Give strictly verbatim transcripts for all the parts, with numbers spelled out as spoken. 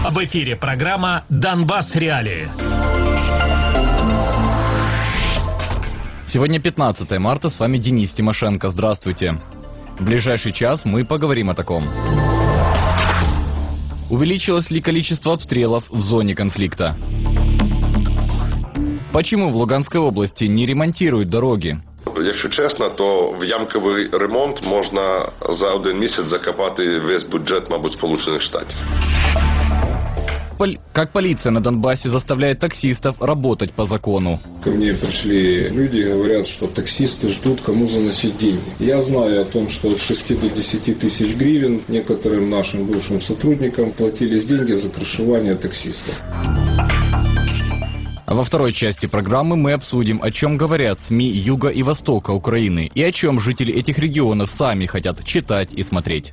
В эфире программа «Донбасс. Реалии». Сегодня пятнадцатое марта, с вами Денис Тимошенко. Здравствуйте. В ближайший час мы поговорим о таком. Увеличилось ли количество обстрелов в зоне конфликта? Почему в Луганской области не ремонтируют дороги? Якщо чесно, то в ямковий ремонт можна за один місяць закопати весь бюджет, мабуть, Сполучених Штатів. Как полиция на Донбассе заставляет таксистов работать по закону? Ко мне пришли люди и говорят, что таксисты ждут, кому заносить деньги. Я знаю о том, что от шести до десяти тысяч гривен некоторым нашим бывшим сотрудникам платились деньги за крышевание таксистов. Во второй части программы мы обсудим, о чем говорят СМИ Юга и Востока Украины и о чем жители этих регионов сами хотят читать и смотреть.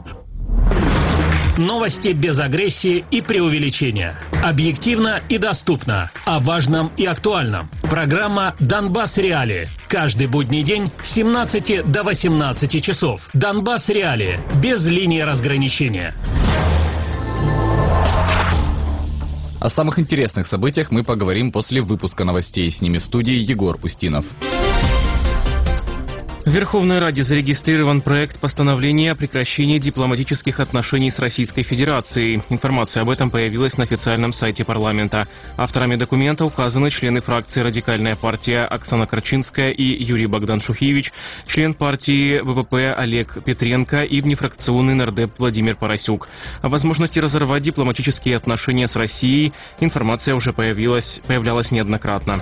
Новости без агрессии и преувеличения. Объективно и доступно. О важном и актуальном. Программа «Донбасс. Реалии». Каждый будний день с семнадцати до восемнадцати часов. «Донбасс. Реалии». Без линии разграничения. О самых интересных событиях мы поговорим после выпуска новостей. С ними в студии Егор Устинов. В Верховной Раде зарегистрирован проект постановления о прекращении дипломатических отношений с Российской Федерацией. Информация об этом появилась на официальном сайте парламента. Авторами документа указаны члены фракции «Радикальная партия» Оксана Корчинская и Юрий Богдан Шухевич, член партии ВВП Олег Петренко и внефракционный нардеп Владимир Поросюк. О возможности разорвать дипломатические отношения с Россией информация уже появилась, появлялась неоднократно.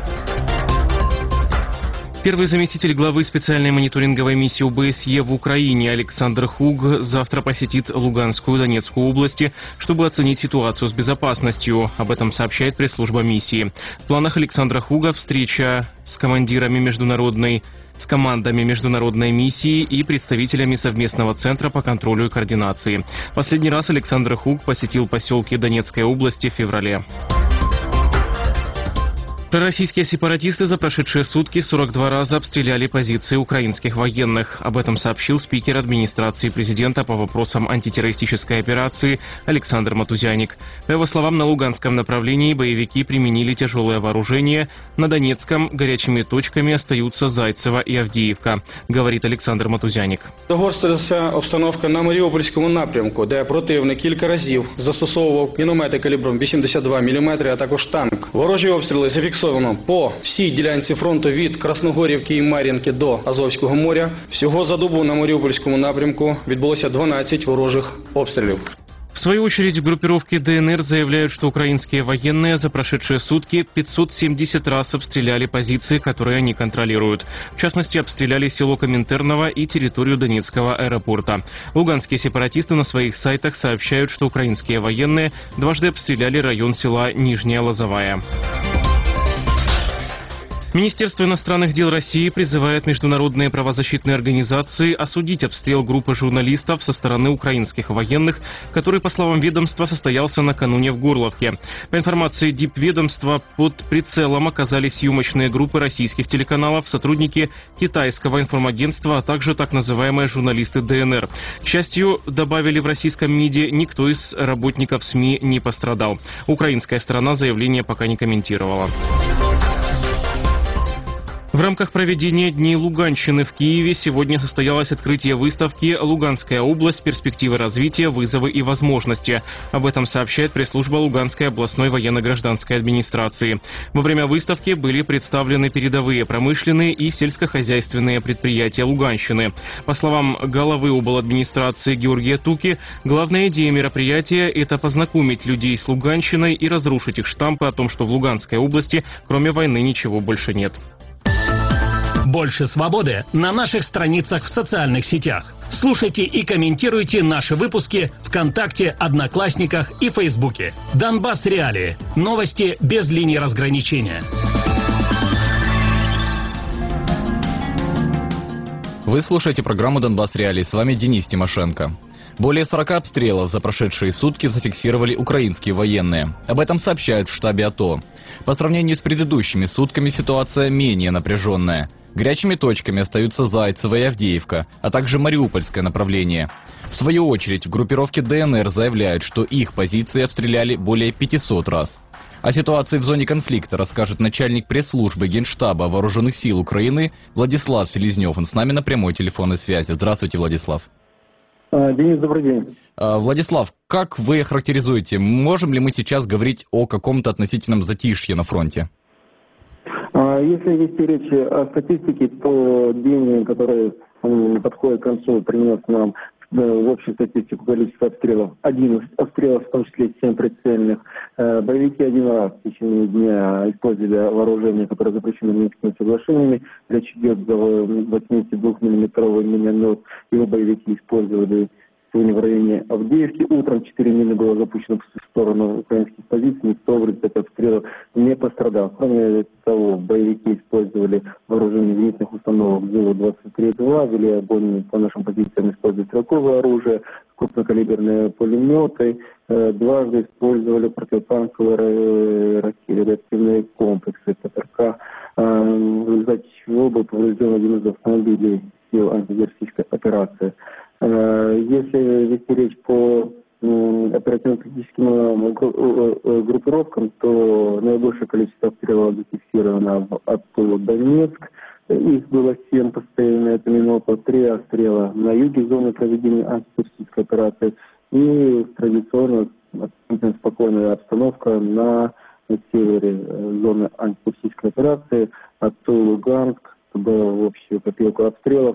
Первый заместитель главы специальной мониторинговой миссии ОБСЕ в Украине Александр Хуг завтра посетит Луганскую и Донецкую области, чтобы оценить ситуацию с безопасностью. Об этом сообщает пресс-служба миссии. В планах Александра Хуга встреча с командирами международной с командами международной миссии и представителями совместного центра по контролю и координации. Последний раз Александр Хуг посетил поселки Донецкой области в феврале. Пророссийские сепаратисты за прошедшие сутки сорок два раза обстреляли позиции украинских военных. Об этом сообщил спикер администрации президента по вопросам антитеррористической операции Александр Матузяник. По его словам, на Луганском направлении боевики применили тяжелое вооружение. На Донецком горячими точками остаются Зайцево и Авдіївка, говорит Александр Матузяник. Загострилася обстановка на Маріупольському напрямку, де противник кілька разів застосовував міномети калібром вісімдесят два міліметри, а також танк. Ворожі обстріли зафіксовані по всій ділянці фронту від Красногорівки і Мар'їнки до Азовського моря. Всього за добу на Маріупольському напрямку відбулося дванадцять ворожих обстрілів. В свою очередь, в группировке ДНР заявляют, что украинские военные за прошедшие сутки пятьсот семьдесят раз обстреляли позиции, которые они контролируют. В частности, обстреляли село Коминтерново и территорию Донецкого аэропорта. Луганские сепаратисты на своих сайтах сообщают, что украинские военные дважды обстреляли район села Нижняя Лозовая. Министерство иностранных дел России призывает международные правозащитные организации осудить обстрел группы журналистов со стороны украинских военных, который, по словам ведомства, состоялся накануне в Горловке. По информации дипведомства, под прицелом оказались съемочные группы российских телеканалов, сотрудники китайского информагентства, а также так называемые журналисты ДНР. К счастью, добавили в российском МИДе, никто из работников СМИ не пострадал. Украинская сторона заявление пока не комментировала. В рамках проведения Дней Луганщины в Киеве сегодня состоялось открытие выставки «Луганская область. Перспективы развития, вызовы и возможности». Об этом сообщает пресс-служба Луганской областной военно-гражданской администрации. Во время выставки были представлены передовые промышленные и сельскохозяйственные предприятия Луганщины. По словам главы обладминистрации Георгия Туки, главная идея мероприятия – это познакомить людей с Луганщиной и разрушить их штампы о том, что в Луганской области кроме войны ничего больше нет. Больше свободы на наших страницах в социальных сетях. Слушайте и комментируйте наши выпуски ВКонтакте, Одноклассниках и Фейсбуке. Донбасс. Реалии. Новости без линии разграничения. Вы слушаете программу «Донбасс. Реалии». С вами Денис Тимошенко. Более сорока обстрелов за прошедшие сутки зафиксировали украинские военные. Об этом сообщают в штабе АТО. По сравнению с предыдущими сутками ситуация менее напряженная. Горячими точками остаются Зайцево и Авдеевка, а также Мариупольское направление. В свою очередь, в группировке ДНР заявляют, что их позиции обстреляли более пятисот раз. О ситуации в зоне конфликта расскажет начальник пресс-службы Генштаба Вооруженных сил Украины Владислав Селезнев. Он с нами на прямой телефонной связи. Здравствуйте, Владислав. Денис, добрый день. Владислав, как вы характеризуете, можем ли мы сейчас говорить о каком-то относительном затишье на фронте? Если вести речь о статистике, то день, который подходит к концу, принес нам в общую статистику количество обстрелов. одиннадцать обстрелов, в том числе семь прицельных. Боевики один раз в течение дня использовали вооружение, которое запрещено Минскими соглашениями. Речь идет за восьмидесятидвухмиллиметровый миномет. Его боевики использовали сегодня в районе Авдеевки. Утром четыре мины было запущено в сторону украинских позиций. Никто в результате обстрела не пострадал. Кроме того, боевики использовали вооружение зенитных установок ЗИЛ двадцать три два, вели огонь по нашим позициям, используя стрелковое оружие, крупнокалиберные пулеметы. Дважды использовали противотанковые ракеты, реактивные комплексы ПТРК, в результате чего был поврежден один из автомобилей сил антитеррористической операции. Если вести речь по оперативно-тактическим группировкам, то наибольшее количество обстрелов зафиксировано в Оттулу-Донецк. Их было семь постоянно, это минута, три обстрела на юге зоны проведения антитеррористической операции и традиционно относительно спокойная обстановка на севере зоны антитеррористической операции. Оттул-Луганск, в общую копилку обстрелов.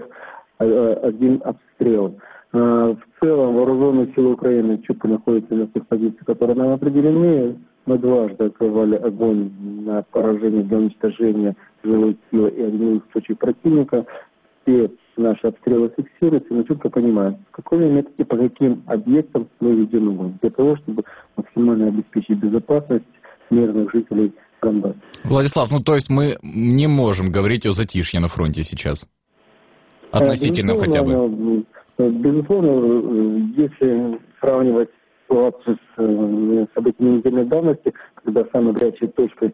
Один обстрел. В целом вооруженные силы Украины четко находятся на тех позициях, которые нам определены. Мы дважды открывали огонь на поражение для уничтожения жилой силы и огневых точек противника. Все наши обстрелы фиксируются, мы четко понимаем, в какой момент и по каким объектам мы ведем огонь, для того, чтобы максимально обеспечить безопасность мирных жителей Донбасса. Владислав, ну то есть мы не можем говорить о затишье на фронте сейчас? Относительно безусловно, хотя бы. Безусловно, если сравнивать ситуацию с событиями недельной давности, когда самой горячей точкой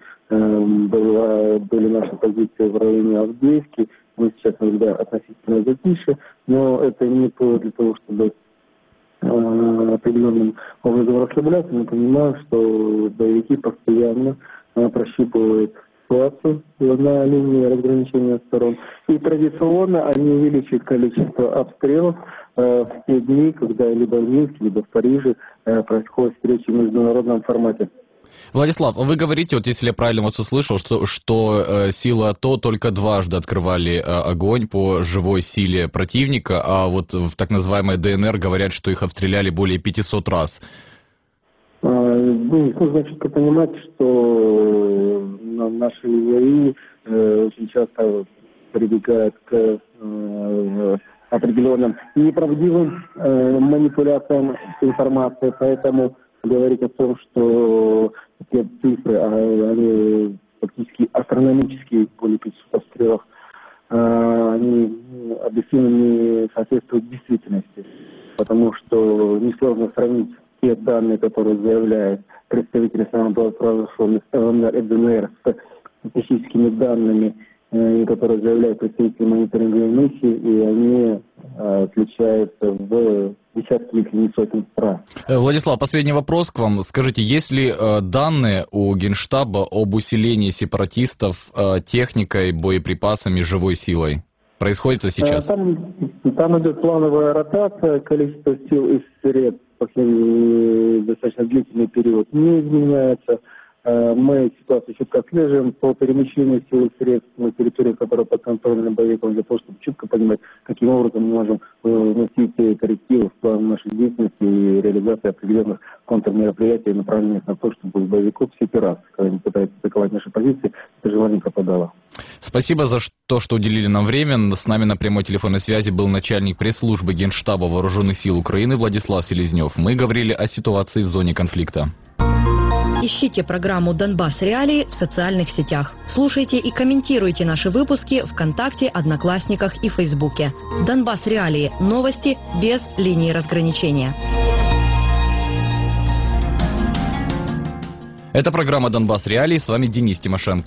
была, были наши позиции в районе Авдеевки, мы сейчас наблюдаем относительно затишье, но это не повод для того, чтобы определенным образом расслабляться. Мы понимаем, что боевики постоянно прощупывают ситуацию на линии разграничения сторон. И традиционно они увеличивают количество обстрелов э, в те дни, когда либо в Минске, либо в Париже э, происходят встречи в международном формате. Владислав, вы говорите, вот если я правильно вас услышал, что, что э, силы АТО только дважды открывали э, огонь по живой силе противника, а вот в так называемой ДНР говорят, что их обстреляли более пятисот раз. Ну, нужно четко понимать, что наши ИАИ э, очень часто прибегают к э, определенным неправдивым э, манипуляциям с информацией, поэтому говорить о том, что эти цифры, они фактически астрономические, более пятисот обстрелов, э, они объективно не соответствуют действительности, потому что несложно сравнить те данные, которые заявляют представители самопровозглашенных ЛНР и ДНР с статистическими данными, э, которые заявляют представители мониторинговой миссии, и они э, отличаются в десятки, если не сотни раз. Владислав, последний вопрос к вам. Скажите, есть ли э, данные у Генштаба об усилении сепаратистов э, техникой, боеприпасами, живой силой? Происходит это сейчас? Там, там идет плановая ротация, количество сил и средств в последний достаточно длительный период не изменяется. Мы ситуацию четко отслеживаем по перемещению сил и средств на территории, которая подконтрольна боевикам, для того, чтобы четко понимать, каким образом мы можем вносить коррективы в план нашей деятельности и реализации определенных контрмероприятий, направленных на то, чтобы у боевиков всякий раз, когда они пытаются атаковать наши позиции, это желание пропадало. Спасибо за то, что уделили нам время. С нами на прямой телефонной связи был начальник пресс-службы Генштаба Вооруженных сил Украины Владислав Селезнев. Мы говорили о ситуации в зоне конфликта. Ищите программу «Донбасс Реалии» в социальных сетях. Слушайте и комментируйте наши выпуски ВКонтакте, Одноклассниках и Фейсбуке. «Донбасс Реалии» – новости без линии разграничения. Это программа «Донбасс Реалии». С вами Денис Тимошенко.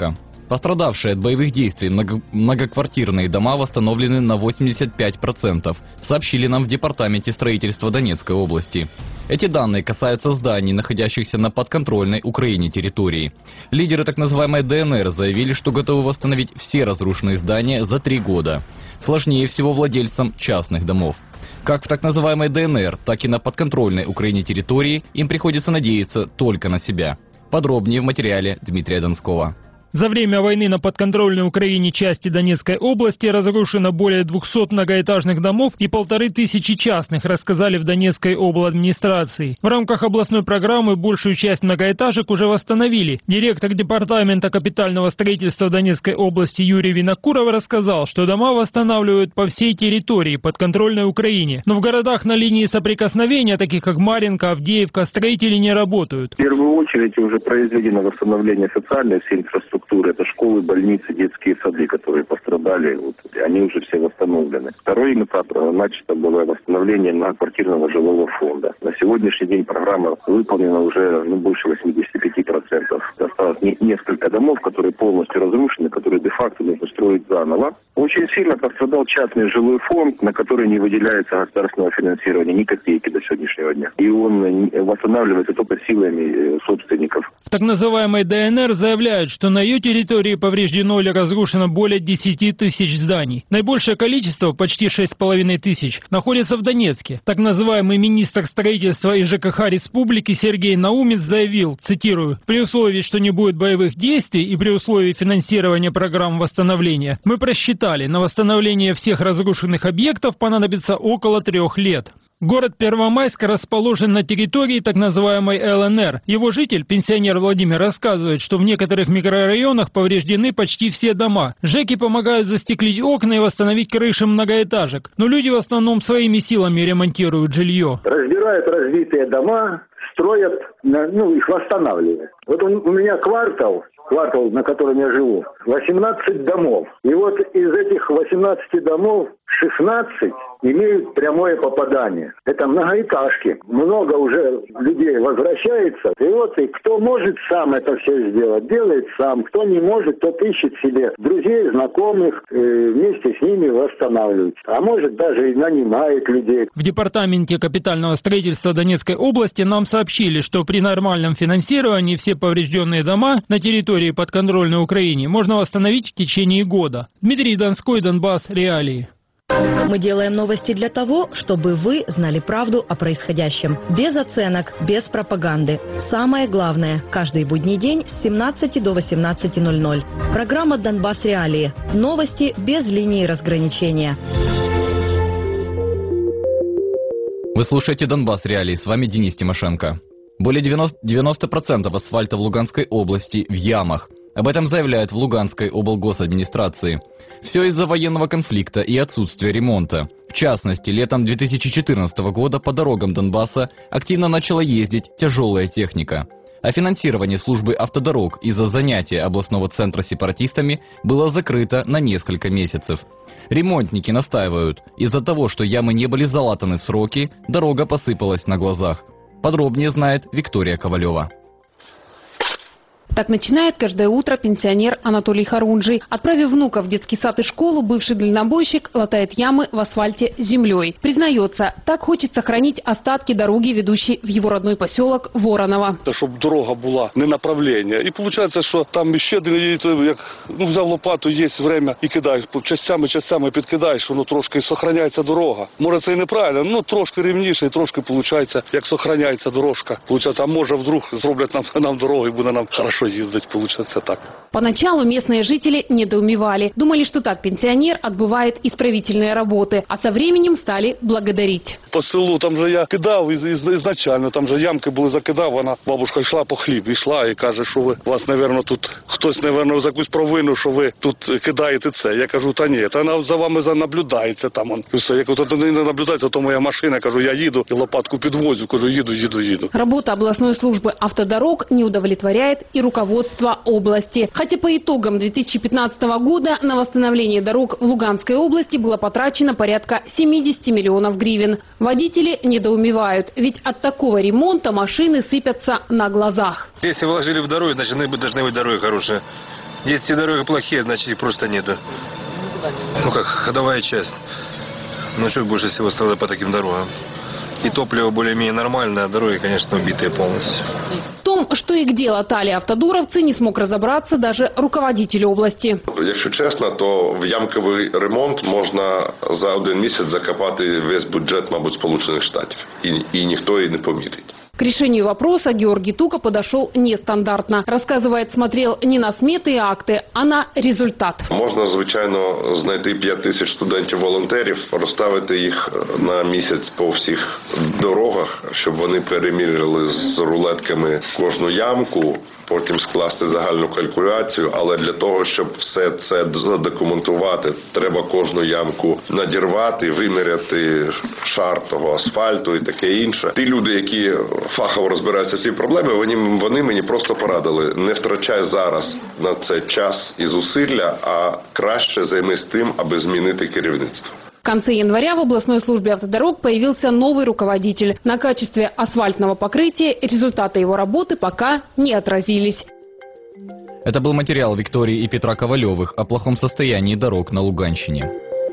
Пострадавшие от боевых действий много- многоквартирные дома восстановлены на восемьдесят пять процентов, сообщили нам в Департаменте строительства Донецкой области. Эти данные касаются зданий, находящихся на подконтрольной Украине территории. Лидеры так называемой ДНР заявили, что готовы восстановить все разрушенные здания за три года. Сложнее всего владельцам частных домов. Как в так называемой ДНР, так и на подконтрольной Украине территории им приходится надеяться только на себя. Подробнее в материале Дмитрия Донского. За время войны на подконтрольной Украине части Донецкой области разрушено более двухсот многоэтажных домов и полторы тысячи частных, рассказали в Донецкой обладминистрации. В рамках областной программы большую часть многоэтажек уже восстановили. Директор департамента капитального строительства Донецкой области Юрий Винокуров рассказал, что дома восстанавливают по всей территории подконтрольной Украине. Но в городах на линии соприкосновения, таких как Марьинка, Авдеевка, строители не работают. В первую очередь уже произведено восстановление социальной всей инфраструктуры. Это школы, больницы, детские сады, которые пострадали. Вот, они уже все восстановлены. Второй этап начато было восстановление многоквартирного жилого фонда. На сегодняшний день программа выполнена уже ну, больше восьмидесяти пяти процентов. Осталось не, несколько домов, которые полностью разрушены, которые де-факто нужно строить заново. Очень сильно пострадал частный жилой фонд, на который не выделяется государственного финансирования ни копейки до сегодняшнего дня. И он восстанавливается только силами собственников. В так называемой ДНР заявляют, что на ее территории повреждено или разрушено более десяти тысяч зданий. Наибольшее количество, почти шесть с половиной тысяч, находится в Донецке. Так называемый министр строительства и ЖКХ республики Сергей Наумец заявил, цитирую, «При условии, что не будет боевых действий и при условии финансирования программ восстановления, мы просчитали, на восстановление всех разрушенных объектов понадобится около трех лет». Город Первомайск расположен на территории так называемой ЛНР. Его житель, пенсионер Владимир, рассказывает, что в некоторых микрорайонах повреждены почти все дома. ЖЭКи помогают застеклить окна и восстановить крыши многоэтажек. Но люди в основном своими силами ремонтируют жилье. Разбирают разбитые дома, строят, ну, их восстанавливают. Вот у меня квартал, квартал, на котором я живу, восемнадцать домов. И вот из этих восемнадцати домов шестнадцать имеют прямое попадание. Это многоэтажки. Много уже людей возвращается. И вот и кто может сам это все сделать, делает сам. Кто не может, тот ищет себе друзей, знакомых, э, вместе с ними восстанавливает. А может даже и нанимает людей. В Департаменте капитального строительства Донецкой области нам сообщили, что при нормальном финансировании все поврежденные дома на территории подконтрольной Украине можно восстановить в течение года. Дмитрий Донской, Донбасс, Реалии. Мы делаем новости для того, чтобы вы знали правду о происходящем. Без оценок, без пропаганды. Самое главное, каждый будний день с семнадцати до восемнадцати ноль-ноль. Программа «Донбасс Реалии». Новости без линии разграничения. Вы слушаете «Донбасс Реалии», с вами Денис Тимошенко. Более девяноста процентов асфальта в Луганской области в ямах. Об этом заявляют в Луганской облгосадминистрации. Все из-за военного конфликта и отсутствия ремонта. В частности, летом две тысячи четырнадцатого года по дорогам Донбасса активно начала ездить тяжелая техника. А финансирование службы автодорог из-за занятия областного центра сепаратистами было закрыто на несколько месяцев. Ремонтники настаивают, из-за того, что ямы не были залатаны в сроки, дорога посыпалась на глазах. Подробнее знает Виктория Ковалева. Так начинает каждое утро пенсионер Анатолий Харунжий. Отправив внука в детский сад и школу, бывший дальнобойщик латает ямы в асфальте землей. Признается, так хочет сохранить остатки дороги, ведущей в его родной поселок Вороново. Щоб дорога була не направлення. І виходить, що там ще один, як ну, взяв лопату, є время і кидаєш, частями, частями підкидаєш, воно трошки сохраняється дорога. Може це і неправильно, ну трошки рівніше і трошки виходить, як сохраняється дорожка. Получається, а може вдруг зроблять нам, нам дорогу і буде нам хорошо ездить, получается так. Поначалу местные жители недоумевали. Думали, что так пенсионер отбывает исправительные работы, а со временем стали благодарить. По селу там же я кидав изначально, там же ямки були закидав, вона, бабушка йшла по хліб, йшла і каже, що ви, вас, напевно, тут хтось, напевно, за якусь провину, що ви тут кидаєте це. Я кажу, та ні, та вона за вами наблюдається там. Он. І все, я кажу, та не наблюдається, то моя машина, кажу, я їду, і лопатку підвозю, кажу, їду, їду, їду. Работа областной службы автодорог не удовлетворяет и руководство области. Хотя по итогам две тысячи пятнадцатого года на восстановление дорог в Луганской области было потрачено порядка семидесяти миллионов гривен. Водители недоумевают, ведь от такого ремонта машины сыпятся на глазах. Если вложили в дороги, значит должны быть дороги хорошие. Если дороги плохие, значит их просто нету. Ну как ходовая часть. Ну что больше всего стало по таким дорогам. И топливо более-менее нормальное, а дороги, конечно, убитые полностью. В том, что и где латали автодоровцы, не смог разобраться даже руководитель области. Якщо чесно, то в ямковий ремонт можна за один місяць закопати весь бюджет, мабуть, Сполучених Штатів. І, і ніхто і не помітить. К решению вопроса Георгий Тука подошел нестандартно. Рассказывает, смотрел не на сметы и акты, а на результат. Можна, звичайно, знайти п'ять тисяч студентів-волонтерів, розставити їх на місяць по всіх дорогах, щоб вони переміряли з рулетками кожну ямку, потім скласти загальну калькуляцію, але для того, щоб все це задокументувати, треба кожну ямку надірвати, виміряти шар того асфальту і таке інше. Ті люди, які фахово розбираються в цій проблемі, вони, вони мені просто порадили: не втрачай зараз на це час і зусилля, а краще займись тим, аби змінити керівництво. В конце января в областной службе автодорог появился новый руководитель. На качестве асфальтного покрытия результаты его работы пока не отразились. Это был материал Виктории и Петра Ковалевых о плохом состоянии дорог на Луганщине.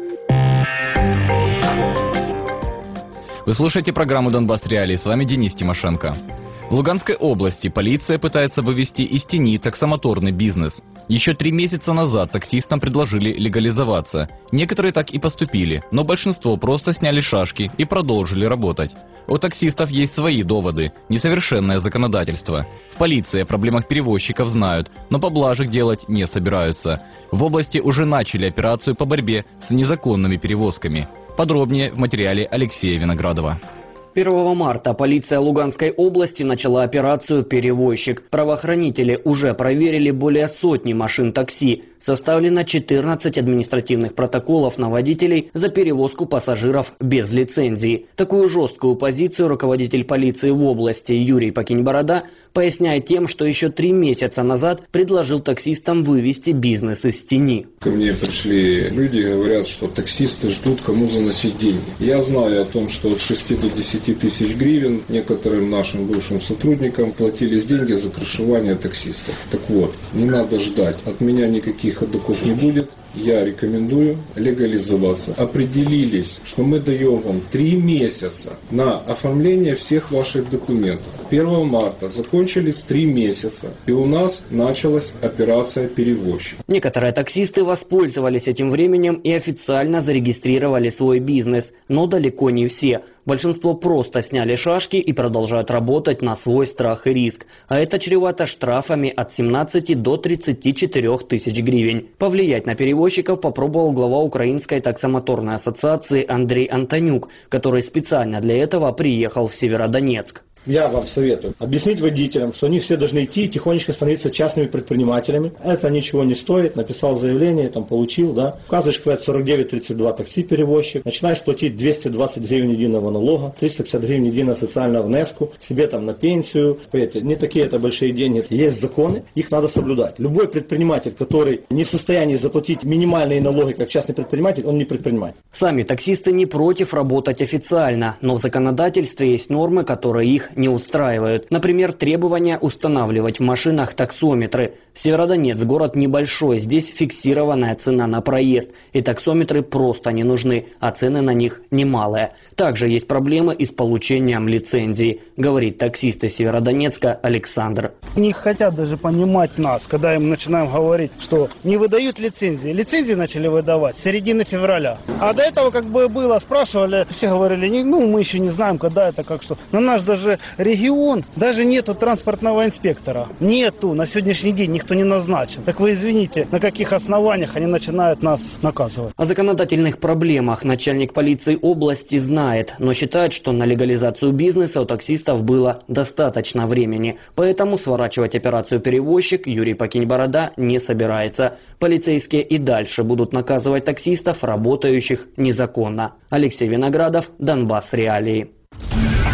Вы слушаете программу «Донбасс Реалии». С вами Денис Тимошенко. В Луганской области полиция пытается вывести из тени таксомоторный бизнес. Еще три месяца назад таксистам предложили легализоваться. Некоторые так и поступили, но большинство просто сняли шашки и продолжили работать. У таксистов есть свои доводы, несовершенное законодательство. В полиции о проблемах перевозчиков знают, но поблажек делать не собираются. В области уже начали операцию по борьбе с незаконными перевозками. Подробнее в материале Алексея Виноградова. первого марта полиция Луганской области начала операцию «Перевозчик». Правоохранители уже проверили более сотни машин такси. Составлено четырнадцать административных протоколов на водителей за перевозку пассажиров без лицензии. Такую жесткую позицию руководитель полиции в области Юрий Пакинь-Борода поясняет тем, что еще три месяца назад предложил таксистам вывести бизнес из тени. Ко мне пришли люди и говорят, что таксисты ждут, кому заносить деньги. Я знаю о том, что от шести до десяти тысяч гривен некоторым нашим бывшим сотрудникам платились деньги за крышевание таксистов. Так вот, не надо ждать. От меня никаких ходоков не будет. Я рекомендую легализоваться. Определились, что мы даем вам три месяца на оформление всех ваших документов. первого марта закончились три месяца, и у нас началась операция «Перевозчик». Некоторые таксисты воспользовались этим временем и официально зарегистрировали свой бизнес, но далеко не все. Большинство просто сняли шашки и продолжают работать на свой страх и риск. А это чревато штрафами от семнадцати до тридцати четырёх тысяч гривен. Повлиять на перевозчиков попробовал глава Украинской таксомоторной ассоциации Андрей Антонюк, который специально для этого приехал в Северодонецк. Я вам советую объяснить водителям, что они все должны идти и тихонечко становиться частными предпринимателями. Это ничего не стоит. Написал заявление, там получил, да. Указываешь квет сорок девять тридцать два такси-перевозчик. Начинаешь платить двести двадцать гривен единого налога, триста пятьдесят гривен единого социального внеску, себе там на пенсию. Поверьте, не такие это большие деньги. Есть законы, их надо соблюдать. Любой предприниматель, который не в состоянии заплатить минимальные налоги, как частный предприниматель, он не предприниматель. Сами таксисты не против работать официально, но в законодательстве есть нормы, которые их не устраивают. Например, требование устанавливать в машинах таксометры. Северодонецк город небольшой, здесь фиксированная цена на проезд, и таксометры просто не нужны, а цены на них немалые. Также есть проблемы и с получением лицензии, говорит таксист из Северодонецка Александр. Не хотят даже понимать нас, когда им начинаем говорить, что не выдают лицензии. Лицензии начали выдавать с середины февраля. А до этого как бы было, спрашивали, все говорили, ну мы еще не знаем, когда это, как что. На наш даже регион, даже нету транспортного инспектора. Нету, на сегодняшний день никто не назначен. Так вы извините, на каких основаниях они начинают нас наказывать? О законодательных проблемах начальник полиции области знает, но считает, что на легализацию бизнеса у таксистов было достаточно времени. Поэтому сворачивать операцию «Перевозчик» Юрий Пакинь-Борода не собирается. Полицейские и дальше будут наказывать таксистов, работающих незаконно. Алексей Виноградов, Донбасс Реалии.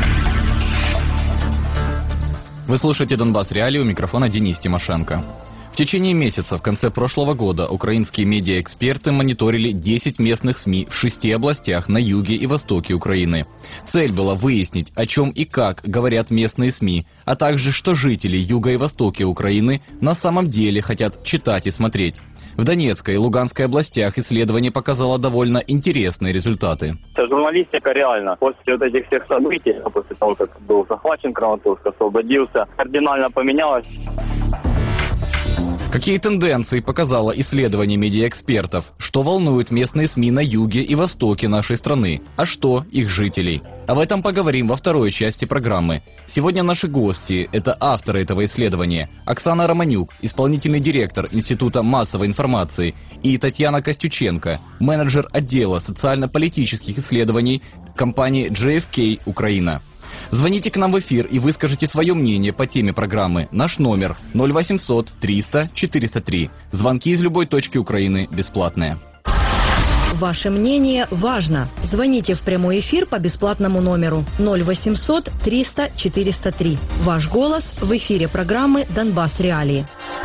Вы слушаете «Донбасс Реалии», у микрофона Денис Тимошенко. В течение месяца в конце прошлого года украинские медиаэксперты мониторили десять местных СМИ в шести областях на юге и востоке Украины. Цель была выяснить, о чем и как говорят местные СМИ, а также, что жители юга и востока Украины на самом деле хотят читать и смотреть. В Донецкой и Луганской областях исследование показало довольно интересные результаты. Журналистика реально после вот этих всех событий, после того, как был захвачен Краматорск, освободился, кардинально поменялась. Какие тенденции показало исследование медиаэкспертов? Что волнует местные СМИ на юге и востоке нашей страны? А что их жителей? Об этом поговорим во второй части программы. Сегодня наши гости – это авторы этого исследования. Оксана Романюк, исполнительный директор Института массовой информации, и Татьяна Костюченко, менеджер отдела социально-политических исследований компании джей эф кей Украина. Звоните к нам в эфир и выскажите свое мнение по теме программы. Наш номер ноль восемьсот триста четыреста три. Звонки из любой точки Украины бесплатные. Ваше мнение важно. Звоните в прямой эфир по бесплатному номеру ноль восемьсот триста четыреста три. Ваш голос в эфире программы «Донбасс Реалии».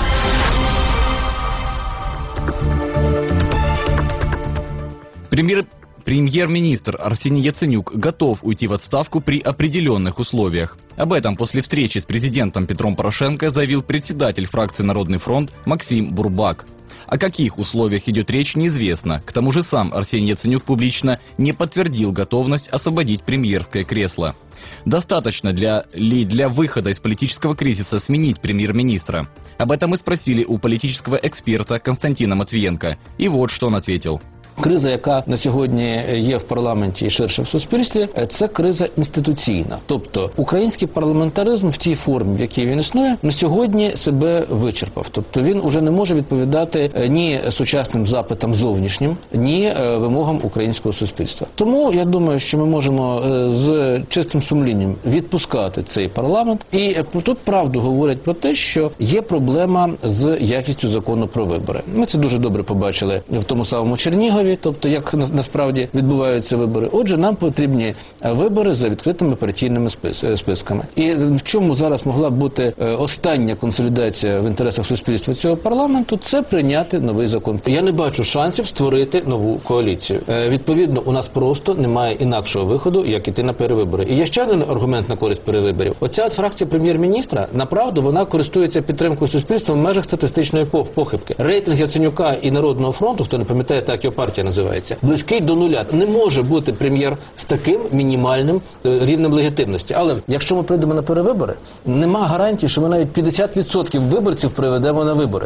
Премьер... Премьер-министр Арсений Яценюк готов уйти в отставку при определенных условиях. Об этом после встречи с президентом Петром Порошенко заявил председатель фракции «Народный фронт» Максим Бурбак. О каких условиях идет речь, неизвестно. К тому же сам Арсений Яценюк публично не подтвердил готовность освободить премьерское кресло. Достаточно для, ли для выхода из политического кризиса сменить премьер-министра? Об этом мы спросили у политического эксперта Константина Матвієнка. И вот что он ответил. Криза, яка на сьогодні є в парламенті і ширше в суспільстві, це криза інституційна. Тобто український парламентаризм в тій формі, в якій він існує, на сьогодні себе вичерпав. Тобто він уже не може відповідати ні сучасним запитам зовнішнім, ні вимогам українського суспільства. Тому я думаю, що ми можемо з чистим сумлінням відпускати цей парламент. І тут правду говорять про те, що є проблема з якістю закону про вибори. Ми це дуже добре побачили в тому самому Чернігові. Тобто, як насправді відбуваються вибори. Отже, нам потрібні вибори за відкритими партійними списками. І в чому зараз могла б бути остання консолідація в інтересах суспільства цього парламенту, це прийняти новий закон. Я не бачу шансів створити нову коаліцію. Відповідно, у нас просто немає інакшого виходу, як іти на перевибори. І є ще один аргумент на користь перевиборів. Оця от фракція прем'єр-міністра, направду, вона користується підтримкою суспільства в межах статистичної похибки. Рейтинг Яценюка і Народного фронту, хто не пам'ятає, так його партія називається, близький до нуля. Не може бути прем'єр з таким мінімальним е, рівнем легітимності. Але якщо ми прийдемо на перевибори, нема гарантії, що ми навіть п'ятдесят відсотків виборців приведемо на вибори.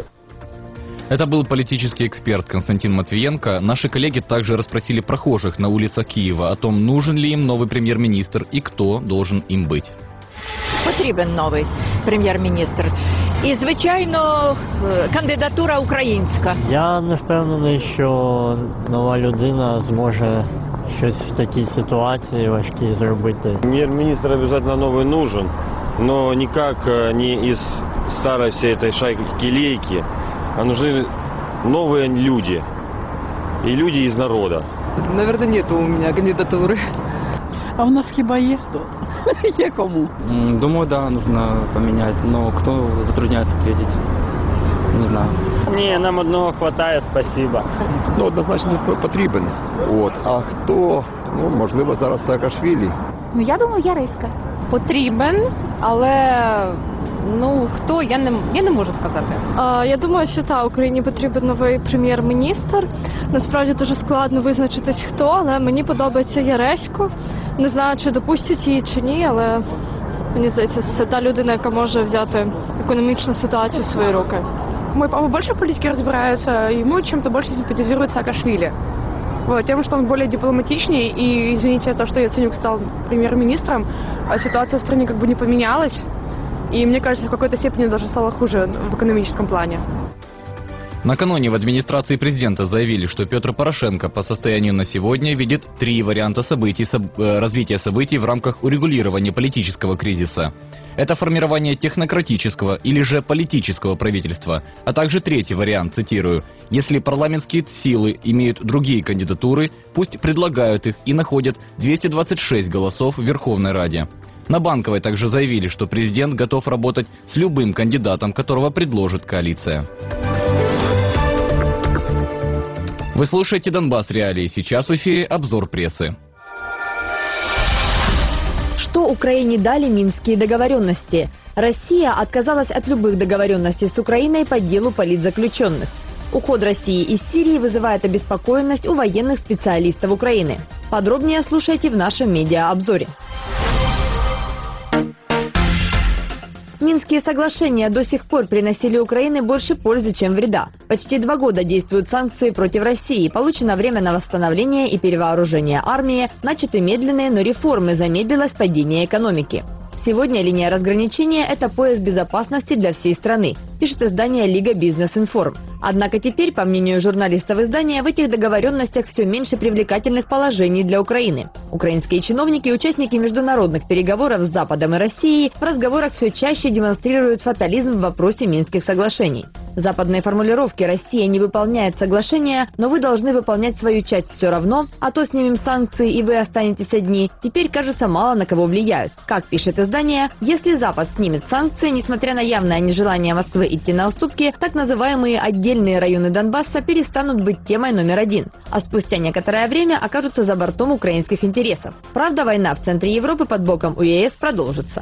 Это был политический эксперт Константин Матвієнко. Наши коллеги также расспросили прохожих на улицах Киева о том, нужен ли им новый премьер-министр и кто должен им быть. Потрібен новий прем'єр-міністр. І, звичайно, кандидатура українська. Я не впевнений, що нова людина зможе щось в такій ситуації важкій зробити. Премьер-министр обязательно новый нужен, но никак не из старой всей этой шайки-лейки, а нужны новые люди. И люди из народа. Наверное, нет у меня кандидатуры. А у нас хіба є хто? Є кому? Думаю, да, нужно поменять, но кто затрудняется ответить, не знаю. Ні, нам одного хватає, спасибо. Ну, однозначно потрібен. От. А хто? Ну, можливо, зараз Саакашвілі. Ну, я думаю, Яриська. Потрібен, але ну хто, я не, я не можу сказати. А, я думаю, що та Україні потрібен новий прем'єр-міністр. Насправді дуже складно визначитись хто, але мені подобається Яресько. Не знаю, чи допустять її чи ні, але мені здається, це та людина, яка може взяти економічну ситуацію в свої руки. Мой папа больше в политике разбирается, ему чем-то больше симпатизирует Саакашвили. Вот, тем, что он более дипломатичнее, и, извините, то, что Яценюк стал премьер-министром, ситуация в стране как бы не поменялась, и, мне кажется, в какой-то степени даже стало хуже в экономическом плане. Накануне в администрации президента заявили, что Петр Порошенко по состоянию на сегодня видит три варианта событий, соб, э, развития событий в рамках урегулирования политического кризиса. Это формирование технократического или же политического правительства, а также третий вариант, цитирую, «Если парламентские силы имеют другие кандидатуры, пусть предлагают их и находят двести двадцать шесть голосов в Верховной Раде». На Банковой также заявили, что президент готов работать с любым кандидатом, которого предложит коалиция. Вы слушаете «Донбасс Реалии». Сейчас в эфире обзор прессы. Что Украине дали Минские договоренности? Россия отказалась от любых договоренностей с Украиной по делу политзаключенных. Уход России из Сирии вызывает обеспокоенность у военных специалистов Украины. Подробнее слушайте в нашем медиаобзоре. Минские соглашения до сих пор приносили Украине больше пользы, чем вреда. Почти два года действуют санкции против России, получено время на восстановление и перевооружение армии, начаты медленные, но реформы, замедлилось падение экономики. Сегодня линия разграничения – это пояс безопасности для всей страны, пишет издание «Лига Бизнес-Информ». Однако теперь, по мнению журналистов издания, в этих договоренностях все меньше привлекательных положений для Украины. Украинские чиновники и участники международных переговоров с Западом и Россией в разговорах все чаще демонстрируют фатализм в вопросе Минских соглашений. Западные формулировки «Россия не выполняет соглашения, но вы должны выполнять свою часть все равно, а то снимем санкции и вы останетесь одни», теперь, кажется, мало на кого влияют. Как пишет издание, если Запад снимет санкции, несмотря на явное нежелание Москвы идти на уступки, так называемые отдельные районы Донбасса перестанут быть темой номер один, а спустя некоторое время окажутся за бортом украинских интересов. Правда, война в центре Европы под боком у ЕС продолжится.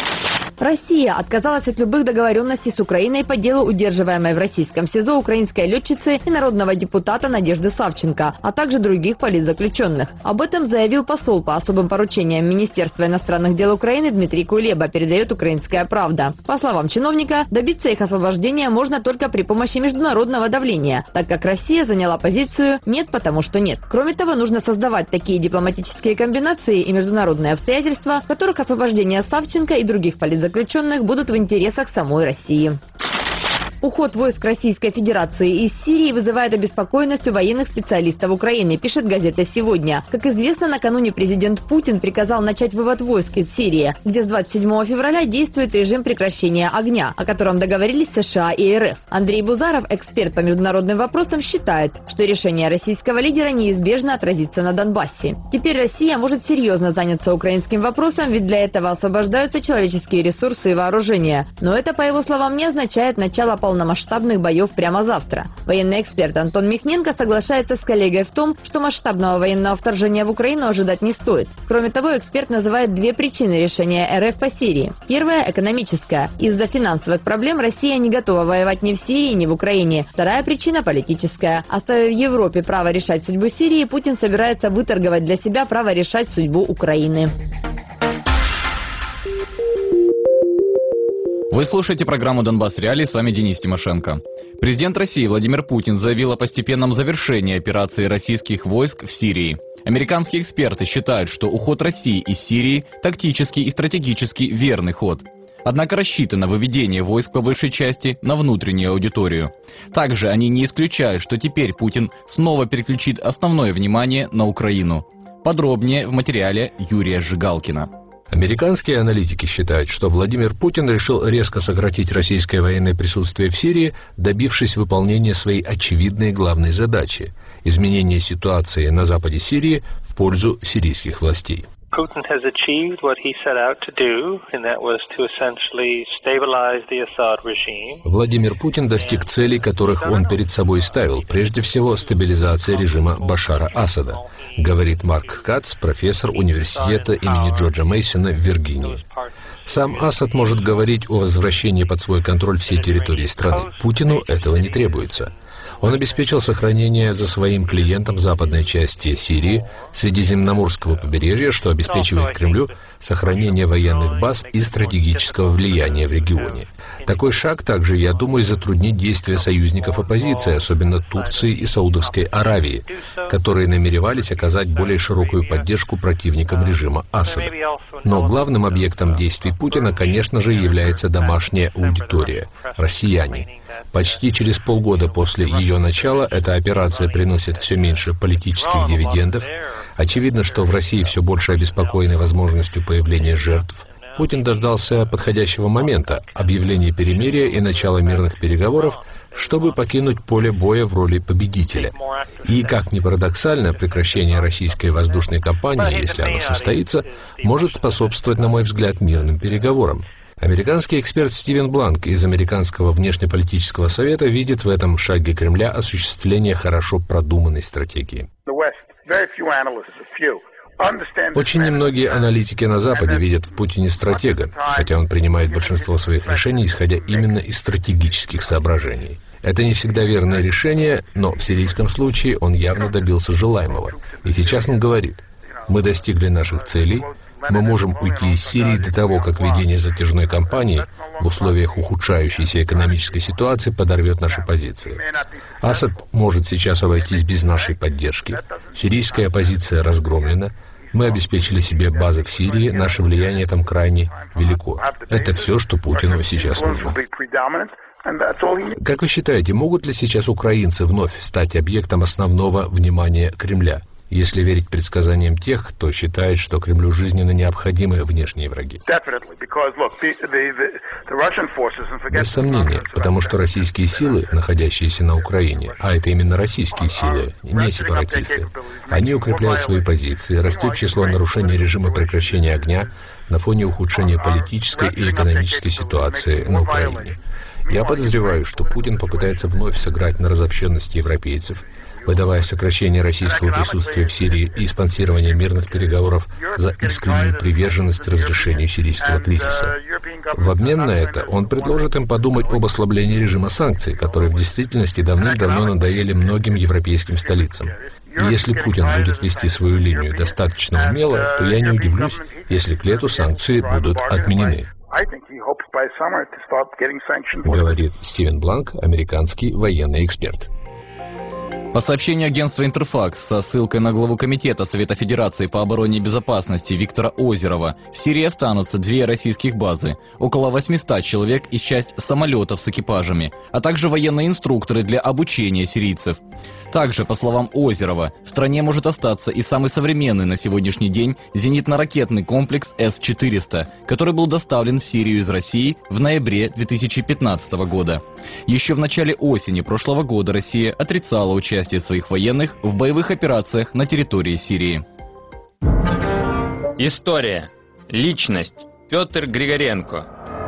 Россия отказалась от любых договоренностей с Украиной по делу удерживаемой в российском СИЗО украинской летчицы и народного депутата Надежды Савченко, а также других политзаключенных. Об этом заявил посол по особым поручениям Министерства иностранных дел Украины Дмитрий Кулеба, передает «Украинская правда». По словам чиновника, добиться их освобождения можно только при помощи международного давления, так как Россия заняла позицию «нет, потому что нет». Кроме того, нужно создавать такие дипломатические комбинации и международные обстоятельства, в которых освобождение Савченко и других политзаключенных заключенных будут в интересах самой России. Уход войск Российской Федерации из Сирии вызывает обеспокоенность у военных специалистов Украины, пишет газета «Сегодня». Как известно, накануне президент Путин приказал начать вывод войск из Сирии, где с двадцать седьмого февраля действует режим прекращения огня, о котором договорились США и РФ. Андрей Бузаров, эксперт по международным вопросам, считает, что решение российского лидера неизбежно отразится на Донбассе. Теперь Россия может серьезно заняться украинским вопросом, ведь для этого освобождаются человеческие ресурсы и вооружения. Но это, по его словам, не означает начало полномасштабного полномасштабных боев прямо завтра. Военный эксперт Антон Михненко соглашается с коллегой в том, что масштабного военного вторжения в Украину ожидать не стоит. Кроме того, эксперт называет две причины решения РФ по Сирии. Первая – экономическая. Из-за финансовых проблем Россия не готова воевать ни в Сирии, ни в Украине. Вторая причина – политическая. Оставив Европе право решать судьбу Сирии, Путин собирается выторговать для себя право решать судьбу Украины. Вы слушаете программу «Донбасс Реалии», с вами Денис Тимошенко. Президент России Владимир Путин заявил о постепенном завершении операции российских войск в Сирии. Американские эксперты считают, что уход России из Сирии тактически и стратегически верный ход. Однако рассчитано выведение войск по большей части на внутреннюю аудиторию. Также они не исключают, что теперь Путин снова переключит основное внимание на Украину. Подробнее в материале Юрия Жигалкина. Американские аналитики считают, что Владимир Путин решил резко сократить российское военное присутствие в Сирии, добившись выполнения своей очевидной главной задачи – изменения ситуации на западе Сирии в пользу сирийских властей. Putin has achieved what he set out to do, and that was to essentially stabilize the Assad regime. Владимир Путин достиг целей, которых он перед собой ставил, прежде всего стабилизация режима Башара Асада, говорит Марк Кац, профессор университета имени Джорджа Мейсона в Виргинии. Сам Асад может говорить о возвращении под свой контроль всей территории страны. Путину этого не требуется. Он обеспечил сохранение за своим клиентом западной части Сирии, Средиземноморского побережья, что обеспечивает Кремлю сохранение военных баз и стратегического влияния в регионе. Такой шаг также, я думаю, затруднит действия союзников оппозиции, особенно Турции и Саудовской Аравии, которые намеревались оказать более широкую поддержку противникам режима Асада. Но главным объектом действий Путина, конечно же, является домашняя аудитория – россияне. Почти через полгода после ее начала эта операция приносит все меньше политических дивидендов. Очевидно, что в России все больше обеспокоены возможностью появления жертв. Путин дождался подходящего момента – объявления перемирия и начала мирных переговоров, чтобы покинуть поле боя в роли победителя. И, как ни парадоксально, прекращение российской воздушной кампании, если оно состоится, может способствовать, на мой взгляд, мирным переговорам. Американский эксперт Стивен Бланк из Американского внешнеполитического совета видит в этом шаге Кремля осуществление хорошо продуманной стратегии. Очень немногие аналитики на Западе видят в Путине стратега, хотя он принимает большинство своих решений, исходя именно из стратегических соображений. Это не всегда верное решение, но в сирийском случае он явно добился желаемого. И сейчас он говорит: мы достигли наших целей, мы можем уйти из Сирии до того, как ведение затяжной кампании в условиях ухудшающейся экономической ситуации подорвет наши позиции. Асад может сейчас обойтись без нашей поддержки. Сирийская оппозиция разгромлена. Мы обеспечили себе базы в Сирии, наше влияние там крайне велико. Это все, что Путину сейчас нужно. Как вы считаете, могут ли сейчас украинцы вновь стать объектом основного внимания Кремля, если верить предсказаниям тех, кто считает, что Кремлю жизненно необходимы внешние враги? Без сомнения, потому что российские силы, находящиеся на Украине, а это именно российские силы, не сепаратисты, они укрепляют свои позиции, растет число нарушений режима прекращения огня на фоне ухудшения политической и экономической ситуации на Украине. Я подозреваю, что Путин попытается вновь сыграть на разобщенности европейцев, выдавая сокращение российского присутствия в Сирии и спонсирование мирных переговоров за искреннюю приверженность разрешению сирийского кризиса. В обмен на это он предложит им подумать об ослаблении режима санкций, которые в действительности давным-давно надоели многим европейским столицам. И если Путин будет вести свою линию достаточно умело, то я не удивлюсь, если к лету санкции будут отменены. Говорит Стивен Бланк, американский военный эксперт. По сообщению агентства «Интерфакс» со ссылкой на главу Комитета Совета Федерации по обороне и безопасности Виктора Озерова, в Сирии останутся две российских базы, около восьмисот человек и часть самолетов с экипажами, а также военные инструкторы для обучения сирийцев. Также, по словам Озерова, в стране может остаться и самый современный на сегодняшний день зенитно-ракетный комплекс С четыреста, который был доставлен в Сирию из России в ноябре две тысячи пятнадцатого года. Еще в начале осени прошлого года Россия отрицала участие своих военных в боевых операциях на территории Сирии. История. Личность. Петр Григоренко.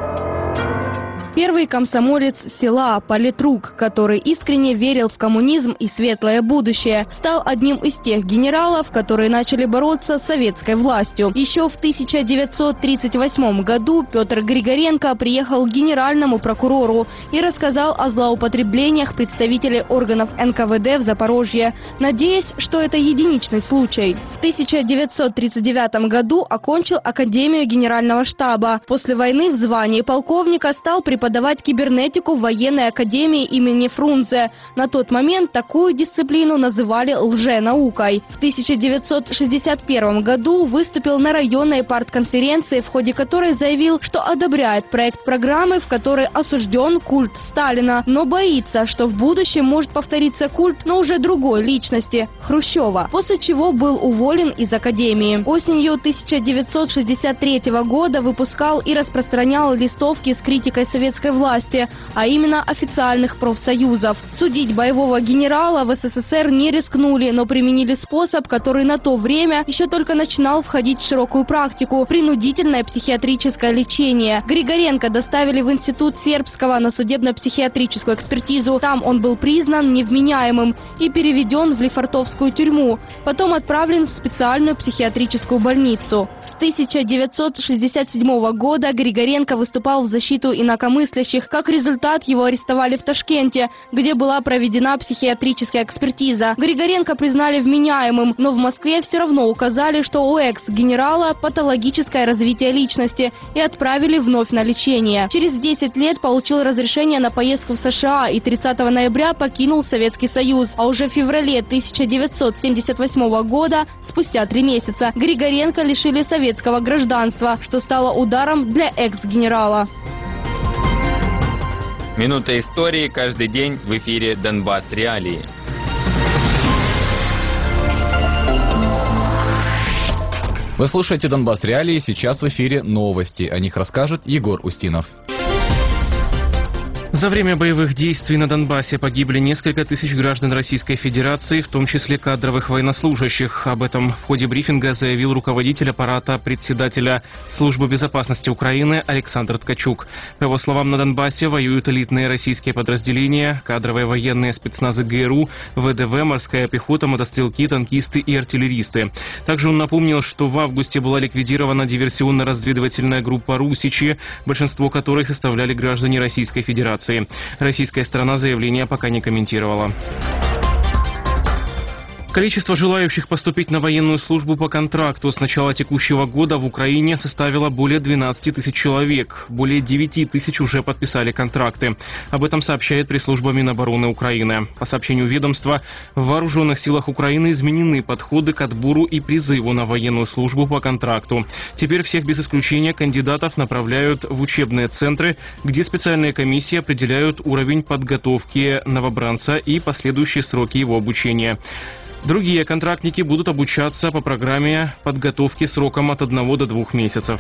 Первый комсомолец села, политрук, который искренне верил в коммунизм и светлое будущее, стал одним из тех генералов, которые начали бороться с советской властью. Еще в тысяча девятьсот тридцать восьмом году Петр Григоренко приехал к генеральному прокурору и рассказал о злоупотреблениях представителей органов эн ка вэ дэ в Запорожье, надеясь, что это единичный случай. В тысяча девятьсот тридцать девятом году окончил Академию Генерального штаба. После войны в звании полковника стал преподавать преподавать кибернетику в военной академии имени Фрунзе. На тот момент такую дисциплину называли лженаукой. В тысяча девятьсот шестьдесят первом году выступил на районной партконференции, в ходе которой заявил, что одобряет проект программы, в которой осужден культ Сталина, но боится, что в будущем может повториться культ, но уже другой личности – Хрущева, после чего был уволен из академии. Осенью тысяча девятьсот шестьдесят третьего года выпускал и распространял листовки с критикой советской власти, а именно официальных профсоюзов. Судить боевого генерала в эс эс эс эр не рискнули, но применили способ, который на то время еще только начинал входить в широкую практику – принудительное психиатрическое лечение. Григоренко доставили в институт сербского на судебно-психиатрическую экспертизу. Там он был признан невменяемым и переведен в Лефортовскую тюрьму. Потом отправлен в специальную психиатрическую больницу. С тысяча девятьсот шестьдесят седьмого года Григоренко выступал в защиту инакомыслящих. Как результат, его арестовали в Ташкенте, где была проведена психиатрическая экспертиза. Григоренко признали вменяемым, но в Москве все равно указали, что у экс-генерала патологическое развитие личности, и отправили вновь на лечение. Через десять лет получил разрешение на поездку в США и тридцатого ноября покинул Советский Союз. А уже в феврале тысяча девятьсот семьдесят восьмого года, спустя три месяца, Григоренко лишили советского гражданства, что стало ударом для экс-генерала. Минута истории каждый день в эфире «Донбасс Реалии». Вы слушаете «Донбасс Реалии», сейчас в эфире новости. О них расскажет Егор Устинов. За время боевых действий на Донбассе погибли несколько тысяч граждан Российской Федерации, в том числе кадровых военнослужащих. Об этом в ходе брифинга заявил руководитель аппарата председателя Службы безопасности Украины Александр Ткачук. По его словам, на Донбассе воюют элитные российские подразделения, кадровые военные спецназы ГРУ, ВДВ, морская пехота, мотострелки, танкисты и артиллеристы. Также он напомнил, что в августе была ликвидирована диверсионно-разведывательная группа «Русичи», большинство которой составляли граждане Российской Федерации. Российская сторона заявление пока не комментировала. Количество желающих поступить на военную службу по контракту с начала текущего года в Украине составило более двенадцати тысяч человек. Более девяти тысяч уже подписали контракты. Об этом сообщает пресс-служба Минобороны Украины. По сообщению ведомства, в Вооруженных силах Украины изменены подходы к отбору и призыву на военную службу по контракту. Теперь всех без исключения кандидатов направляют в учебные центры, где специальные комиссии определяют уровень подготовки новобранца и последующие сроки его обучения. Другие контрактники будут обучаться по программе подготовки сроком от одного до двух месяцев.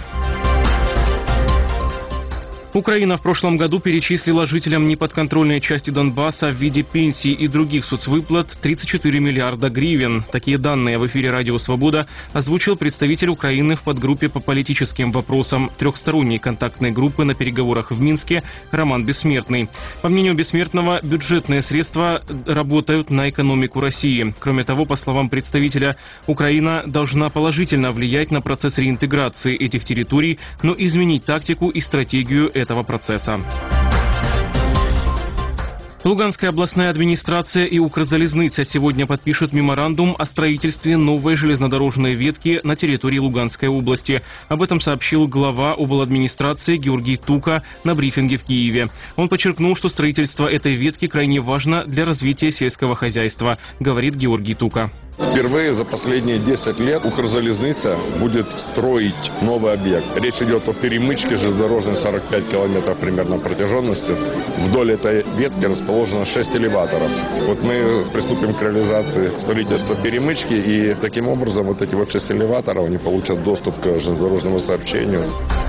Украина в прошлом году перечислила жителям неподконтрольной части Донбасса в виде пенсий и других соцвыплат тридцать четыре миллиарда гривен. Такие данные в эфире «Радио Свобода» озвучил представитель Украины в подгруппе по политическим вопросам трехсторонней контактной группы на переговорах в Минске Роман Бессмертный. По мнению Бессмертного, бюджетные средства работают на экономику России. Кроме того, по словам представителя, Украина должна положительно влиять на процесс реинтеграции этих территорий, но изменить тактику и стратегию этого процесса. Луганская областная администрация и Укрзалезница сегодня подпишут меморандум о строительстве новой железнодорожной ветки на территории Луганской области. Об этом сообщил глава обладминистрации Георгий Тука на брифинге в Киеве. Он подчеркнул, что строительство этой ветки крайне важно для развития сельского хозяйства, говорит Георгий Тука. Впервые за последние десять лет Укрзалезница будет строить новый объект. Речь идет о перемычке железнодорожной сорок пять километров примерно протяженностью. Вдоль этой ветки расположено шесть элеваторов. Вот мы приступим к реализации строительства перемычки, и таким образом вот эти вот шесть элеваторов, они получат доступ к железнодорожному сообщению.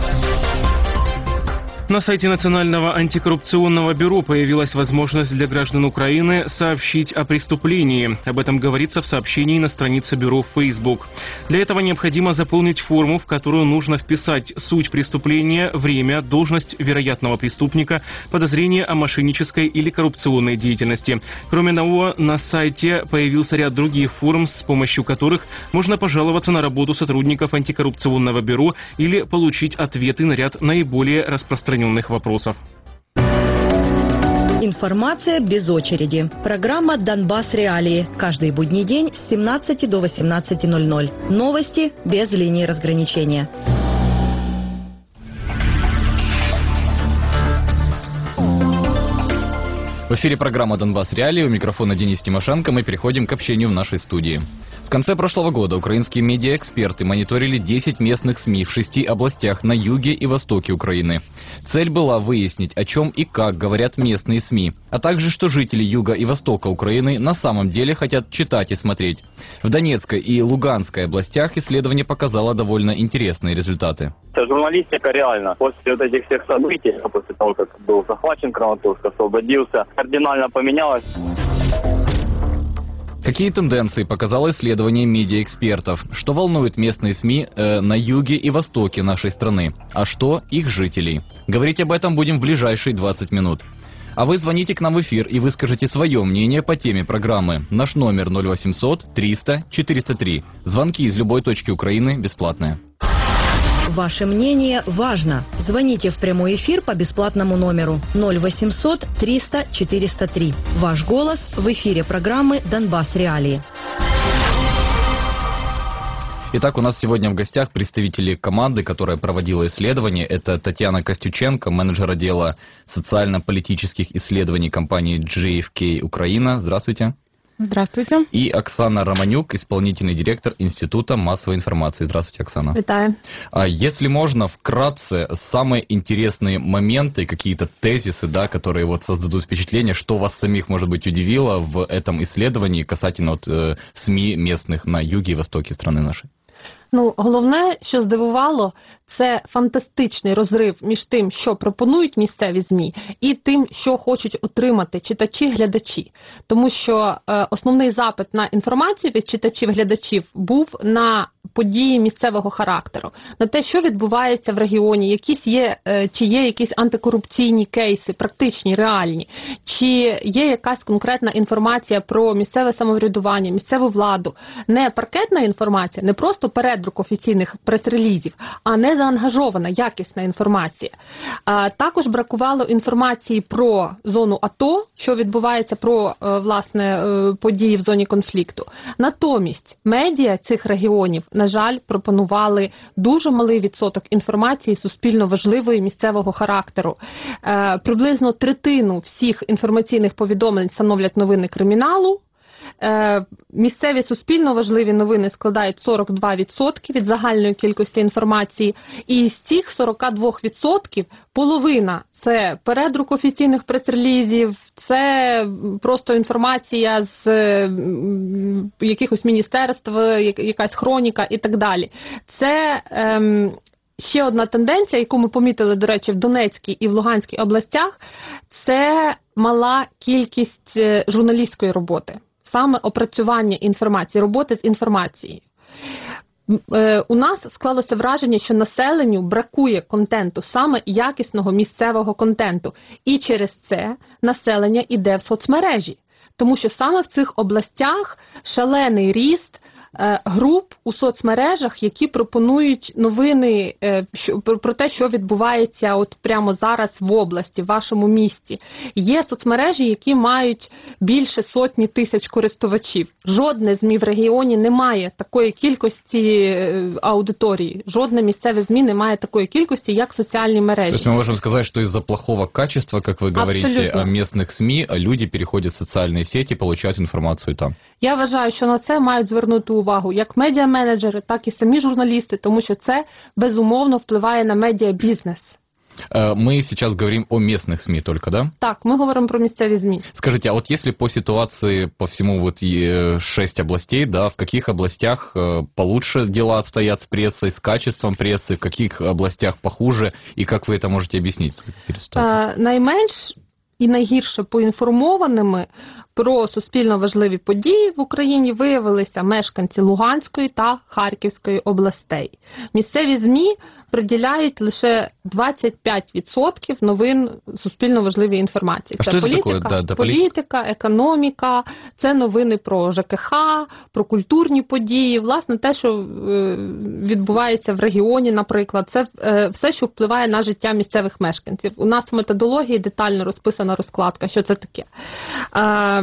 На сайте Национального антикоррупционного бюро появилась возможность для граждан Украины сообщить о преступлении. Об этом говорится в сообщении на странице бюро в Facebook. Для этого необходимо заполнить форму, в которую нужно вписать суть преступления, время, должность вероятного преступника, подозрение о мошеннической или коррупционной деятельности. Кроме того, на сайте появился ряд других форм, с помощью которых можно пожаловаться на работу сотрудников антикоррупционного бюро или получить ответы на ряд наиболее распространенных вопросов. Информация без очереди. Программа «Донбасс Реалии». Каждый будний день с семнадцати до восемнадцати ноль-ноль. Новости без линии разграничения. В эфире программа «Донбасс Реалии». У микрофона Денис Тимошенко. Мы переходим к общению в нашей студии. В конце прошлого года украинские медиаэксперты мониторили десять местных СМИ в шести областях на юге и востоке Украины. Цель была выяснить, о чем и как говорят местные СМИ, а также, что жители юга и востока Украины на самом деле хотят читать и смотреть. В Донецкой и Луганской областях исследование показало довольно интересные результаты. Журналистика реально после вот этих всех событий, после того, как был захвачен Краматорск, освободился, кардинально поменялась. Какие тенденции показало исследование медиаэкспертов? Что волнует местные СМИ э, на юге и востоке нашей страны? А что их жителей? Говорить об этом будем в ближайшие двадцать минут. А вы звоните к нам в эфир и выскажите свое мнение по теме программы. Наш номер ноль восемьсот триста четыреста три. Звонки из любой точки Украины бесплатные. Ваше мнение важно. Звоните в прямой эфир по бесплатному номеру ноль восемьсот триста четыреста три. Ваш голос в эфире программы «Донбасс Реалии». Итак, у нас сегодня в гостях представители команды, которая проводила исследование. Это Татьяна Костюченко, менеджер отдела социально-политических исследований компании джей эф кей Украина. Здравствуйте. Здравствуйте. И Оксана Романюк, исполнительный директор Института массовой информации. Здравствуйте, Оксана. Витаю. А если можно, вкратце, самые интересные моменты, какие-то тезисы, да, которые вот создадут впечатление, что вас самих, может быть, удивило в этом исследовании касательно вот, э, СМИ местных на юге и востоке страны нашей? Ну, головне, що здивувало, це фантастичний розрив між тим, що пропонують місцеві ЗМІ, і тим, що хочуть отримати читачі-глядачі. Тому що е, основний запит на інформацію від читачів-глядачів був на події місцевого характеру, на те, що відбувається в регіоні, якісь є, е, чи є якісь антикорупційні кейси, практичні, реальні, чи є якась конкретна інформація про місцеве самоврядування, місцеву владу. Не паркетна інформація, не просто передрук офіційних прес-релізів, а не заангажована, якісна інформація. А, також бракувало інформації про зону АТО, що відбувається, про, власне, події в зоні конфлікту. Натомість медіа цих регіонів, на жаль, пропонували дуже малий відсоток інформації суспільно важливої місцевого характеру. Е, приблизно третину всіх інформаційних повідомлень становлять новини криміналу. Е, місцеві суспільно важливі новини складають сорок два відсотки від загальної кількості інформації, і з цих сорок два відсотки половина – це передрук офіційних прес-релізів, це просто інформація з е, якихось міністерств, якась хроніка і так далі. Це е, ще одна тенденція, яку ми помітили, до речі, в Донецькій і в Луганській областях, це мала кількість журналістської роботи. Саме опрацювання інформації, роботи з інформацією. У нас склалося враження, що населенню бракує контенту, саме якісного місцевого контенту. І через це населення йде в соцмережі. Тому що саме в цих областях шалений ріст груп у соцмережах, які пропонують новини про те, що відбувається от прямо зараз в області, в вашому місті. Є соцмережі, які мають більше сотні тисяч користувачів. Жодне ЗМІ в регіоні не має такої кількості аудиторії. Жодне місцеве ЗМІ не має такої кількості, як соціальні мережі. То есть мы можем сказать, что из-за плохого качества, как вы говорите, Абсолютно. местных СМИ, люди переходят в социальные сети, получают информацию там. Я вважаю, що на це мають звернути увагу як медіа-менеджери, так і самі журналісти, тому що це безумовно впливає на медіа-бізнес. Мы сейчас говорим о местных СМИ только, да? Так, ми говоримо про місцеві ЗМІ. Скажите, а вот если по ситуации по всему вот и шесть областей, да, в каких областях получше дела обстоят с прессой, с качеством прессы, в каких областях похуже, и как вы это можете объяснить? А, найменш і найгірше поінформованими про суспільно важливі події в Україні виявилися мешканці Луганської та Харківської областей. Місцеві ЗМІ приділяють лише двадцять п'ять відсотків новин суспільно важливої інформації. А це що це політика, таке? Да, да, політика, економіка, це новини про ЖКХ, про культурні події, власне те, що е, відбувається в регіоні, наприклад, це е, все, що впливає на життя місцевих мешканців. У нас в методології детально розписана розкладка, що це таке. Е,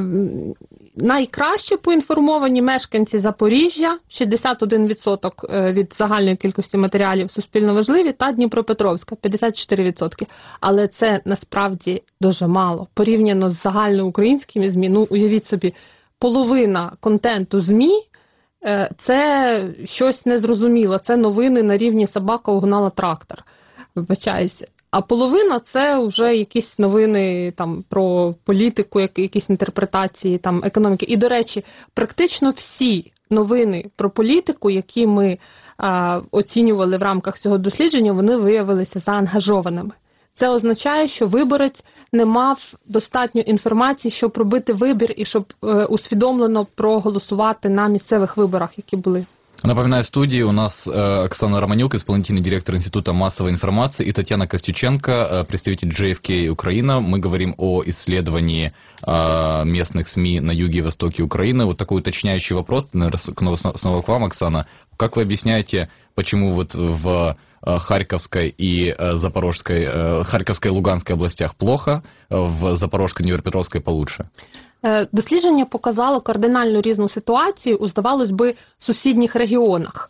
найкраще поінформовані мешканці Запоріжжя, шістдесят один відсоток від загальної кількості матеріалів суспільно важливі, та Дніпропетровська, п'ятдесят чотири відсотки. Але це насправді дуже мало. Порівняно з загальноукраїнськими ЗМІ, ну уявіть собі, половина контенту ЗМІ – це щось незрозуміле, це новини на рівні собака угнала трактор, вибачаюся. А половина – це вже якісь новини там, про політику, якісь інтерпретації там, економіки. І, до речі, практично всі новини про політику, які ми а, оцінювали в рамках цього дослідження, вони виявилися заангажованими. Це означає, що виборець не мав достатньо інформації, щоб робити вибір і щоб е, усвідомлено проголосувати на місцевих виборах, які були. Напоминаю, в студии у нас э, Оксана Романюк, исполнительный директор Института массовой информации, и Татьяна Костюченко, э, представитель джей эф кей Украина. Мы говорим о исследовании э, местных СМИ на юге и востоке Украины. Вот такой уточняющий вопрос, наверное, снова к вам, Оксана. Как вы объясняете, почему вот в э, Харьковской и э, Запорожской, э, Харьковской и Луганской областях плохо, в Запорожской и Днепропетровской получше? Дослідження показало кардинально різну ситуацію у, здавалось би, сусідніх регіонах.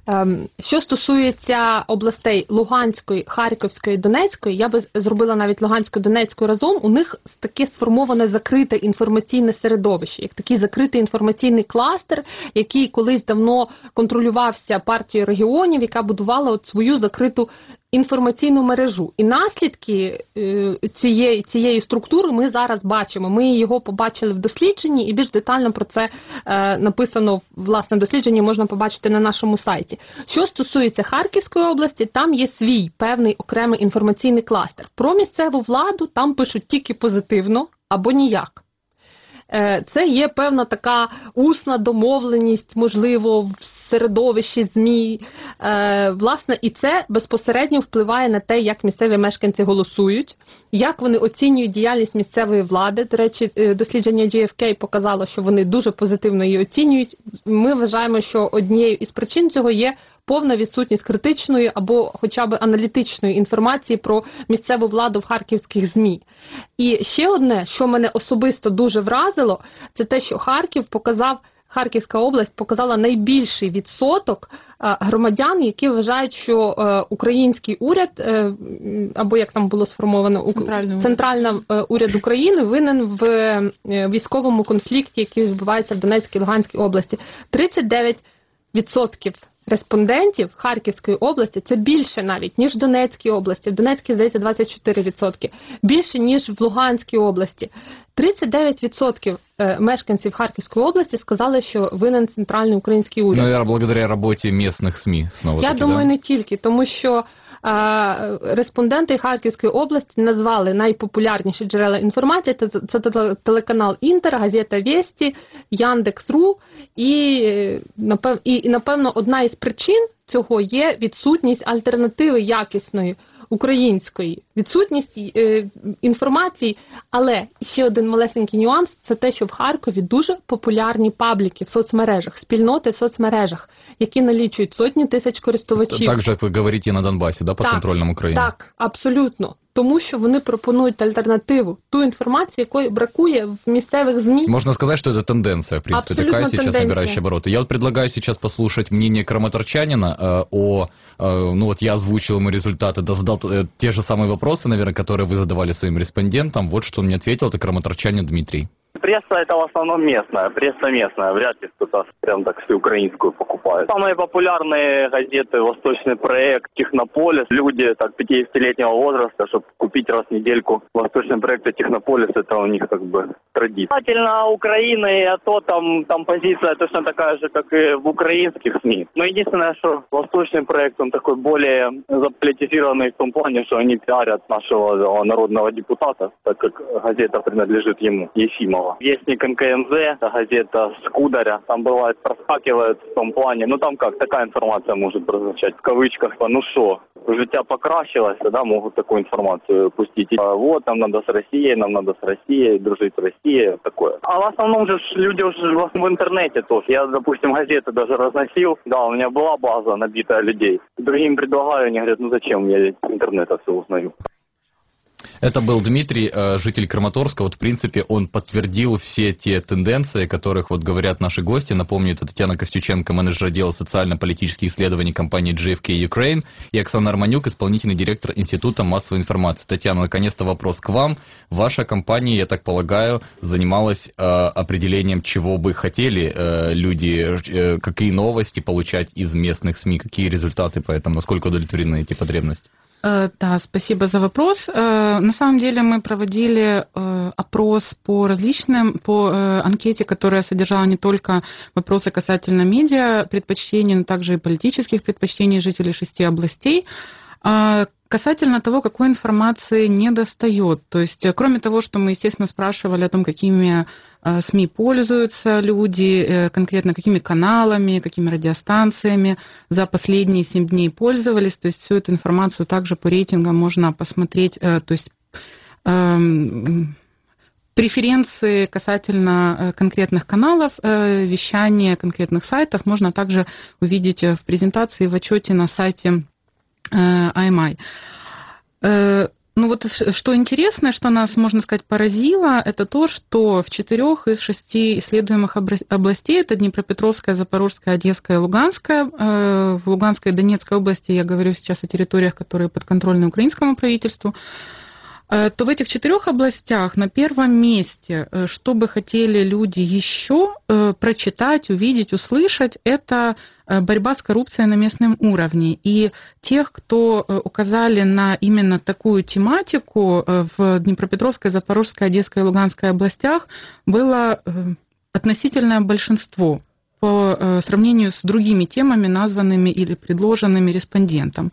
Що стосується областей Луганської, Харківської, Донецької, я би зробила навіть Луганську, Донецьку разом, у них таке сформоване закрите інформаційне середовище, як такий закритий інформаційний кластер, який колись давно контролювався партією регіонів, яка будувала от свою закриту інформаційну мережу. І наслідки цієї, цієї структури ми зараз бачимо. Ми його побачили в дослідженні, і більш детально про це написано, власне, дослідження можна побачити на нашому сайті. Що стосується Харківської області, там є свій певний окремий інформаційний кластер. Про місцеву владу там пишуть тільки позитивно або ніяк. Це є певна така усна домовленість, можливо, в середовищі ЗМІ. Власне, і це безпосередньо впливає на те, як місцеві мешканці голосують, як вони оцінюють діяльність місцевої влади. До речі, дослідження джі еф кей показало, що вони дуже позитивно її оцінюють. Ми вважаємо, що однією із причин цього є повна відсутність критичної або хоча б аналітичної інформації про місцеву владу в харківських ЗМІ. І ще одне, що мене особисто дуже вразило, це те, що Харків показав, Харківська область показала найбільший відсоток громадян, які вважають, що український уряд, або як там було сформовано, Центральний, Центральний уряд України винен в військовому конфлікті, який відбувається в Донецькій і Луганській області. тридцять дев'ять відсотків респондентів Харківської області, це більше навіть, ніж в Донецькій області. В Донецькій, здається, двадцять чотири відсотки. Більше, ніж в Луганській області. тридцять дев'ять відсотків мешканців Харківської області сказали, що винен центральний український уряд. Наверное, благодаря роботі місцевих СМІ. Я думаю, да? Не тільки, тому що а, респонденти Харківської області назвали найпопулярніші джерела інформації. Це, це, це телеканал Інтер, газета Вєсті, Яндекс.ру і, напев, і, і, напевно, одна із причин цього є відсутність альтернативи якісної, української, відсутність е, інформації, але ще один малесенький нюанс, це те, що в Харкові дуже популярні пабліки в соцмережах, спільноти в соцмережах, які налічують сотні тисяч користувачів. Так же, як ви говорите, на Донбасі, да, підконтрольному Україні? Так, абсолютно. Тому що вони пропонують альтернативу, ту інформацію, якої бракує в місцевых ЗМИ. Можно сказать, что это тенденция, в принципе, Абсолютно такая сейчас тенденция. набирающая обороты. Я вот предлагаю сейчас послушать мнение краматорчанина э, о... Э, ну вот я озвучил ему результаты, да, задал э, те же самые вопросы, наверное, которые вы задавали своим респондентам. Вот что он мне ответил, это краматорчанин Дмитрий. Пресса это в основном местная, пресса местная, вряд ли кто-то прям так всеукраинскую покупает. Самые популярные газеты «Восточный проект», «Технополис». Люди так пятидесятилетнего возраста, чтобы купить раз в недельку «Восточный проект» и «Технополис», это у них как бы традиция. Касательно Украины, а то там, там позиция точно такая же, как и в украинских СМИ. Но единственное, что «Восточный проект», он такой более заполитизированный в том плане, что они пиарят нашего народного депутата, так как газета принадлежит ему, Ефимова. Вестник эн ка эм зэ, это газета Скударя, там бывает проскакивает в том плане, ну там как, такая информация может прозвучать в кавычках, ну шо, життя покращилось, да, могут такую информацию пустить. А вот, нам надо с Россией, нам надо с Россией, дружить с Россией, такое. А в основном же люди уже в интернете тоже. Я, допустим, газеты даже разносил, да, у меня была база набитая людей. Другим предлагаю, они говорят, ну зачем, я из интернета все узнаю. Это был Дмитрий, житель Краматорска. Вот, в принципе, он подтвердил все те тенденции, о которых вот говорят наши гости. Напомню, это Татьяна Костюченко, менеджер отдела социально-политических исследований компании джей эф кей Ukraine, и Оксана Романюк, исполнительный директор Института массовой информации. Татьяна, наконец-то вопрос к вам. Ваша компания, я так полагаю, занималась э, определением, чего бы хотели э, люди, э, какие новости получать из местных СМИ, какие результаты, поэтому насколько удовлетворены эти потребности? Да, спасибо за вопрос. На самом деле мы проводили опрос по различным, по анкете, которая содержала не только вопросы касательно медиа предпочтений, но также и политических предпочтений жителей шести областей. Касательно того, какой информации не достает. То есть, кроме того, что мы, естественно, спрашивали о том, какими СМИ пользуются люди, конкретно какими каналами, какими радиостанциями за последние семь дней пользовались. То есть, всю эту информацию также по рейтингам можно посмотреть. То есть, преференции касательно конкретных каналов, вещания конкретных сайтов можно также увидеть в презентации, в отчете на сайте ай эм ай. Ну вот что интересно, что нас, можно сказать, поразило, это то, что в четырех из шести исследуемых областей, это Днепропетровская, Запорожская, Одесская, Луганская, в Луганской и Донецкой области, я говорю сейчас о территориях, которые подконтрольны украинскому правительству, то в этих четырех областях на первом месте, что бы хотели люди еще прочитать, увидеть, услышать, это борьба с коррупцией на местном уровне. И тех, кто указали на именно такую тематику в Днепропетровской, Запорожской, Одесской и Луганской областях, было относительное большинство по сравнению с другими темами, названными или предложенными респондентам.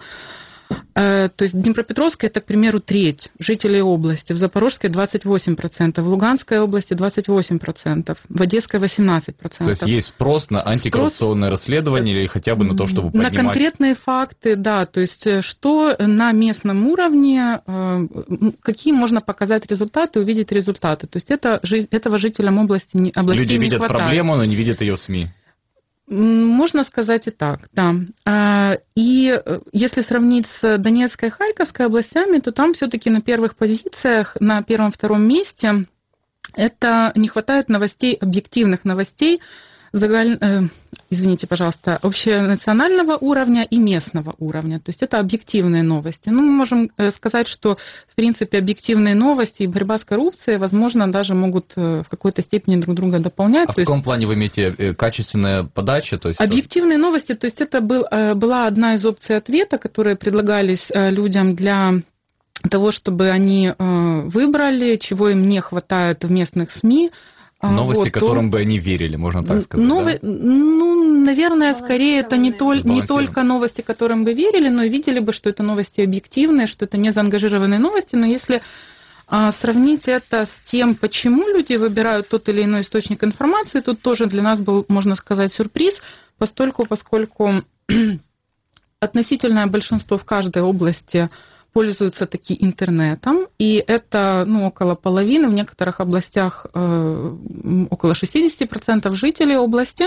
То есть в Днепропетровской это, к примеру, треть жителей области, в Запорожской двадцать восемь процентов, в Луганской области двадцать восемь процентов, в Одесской восемнадцать процентов. То есть есть спрос на антикоррупционное спрос... расследование или хотя бы на то, чтобы поднимать... На конкретные факты, да, то есть что на местном уровне, какие можно показать результаты, увидеть результаты. То есть это, этого жителям области, областей Люди не видят хватает. Проблему, но не видят ее в СМИ. Можно сказать и так, да. И если сравнить с Донецкой и Харьковской областями, то там все-таки на первых позициях, на первом-втором месте, это не хватает новостей, объективных новостей, загаль... извините, пожалуйста, общенационального уровня и местного уровня. То есть это объективные новости. Ну, мы можем сказать, что, в принципе, объективные новости и борьба с коррупцией, возможно, даже могут в какой-то степени друг друга дополнять. А то в каком есть... плане вы имеете качественная подача? То есть Объективные это... новости, то есть это был, была одна из опций ответа, которые предлагались людям для того, чтобы они выбрали, чего им не хватает в местных СМИ. Новости, вот, которым то... бы они верили, можно так сказать, Нови... да? Ну, наверное, скорее это не, тол... не только новости, которым бы верили, но и видели бы, что это новости объективные, что это не заангажированные новости. Но если а, сравнить это с тем, почему люди выбирают тот или иной источник информации, тут тоже для нас был, можно сказать, сюрприз, постольку, поскольку относительное большинство в каждой области пользуются таки интернетом, и это ну, около половины, в некоторых областях э, около шестьдесят процентов жителей области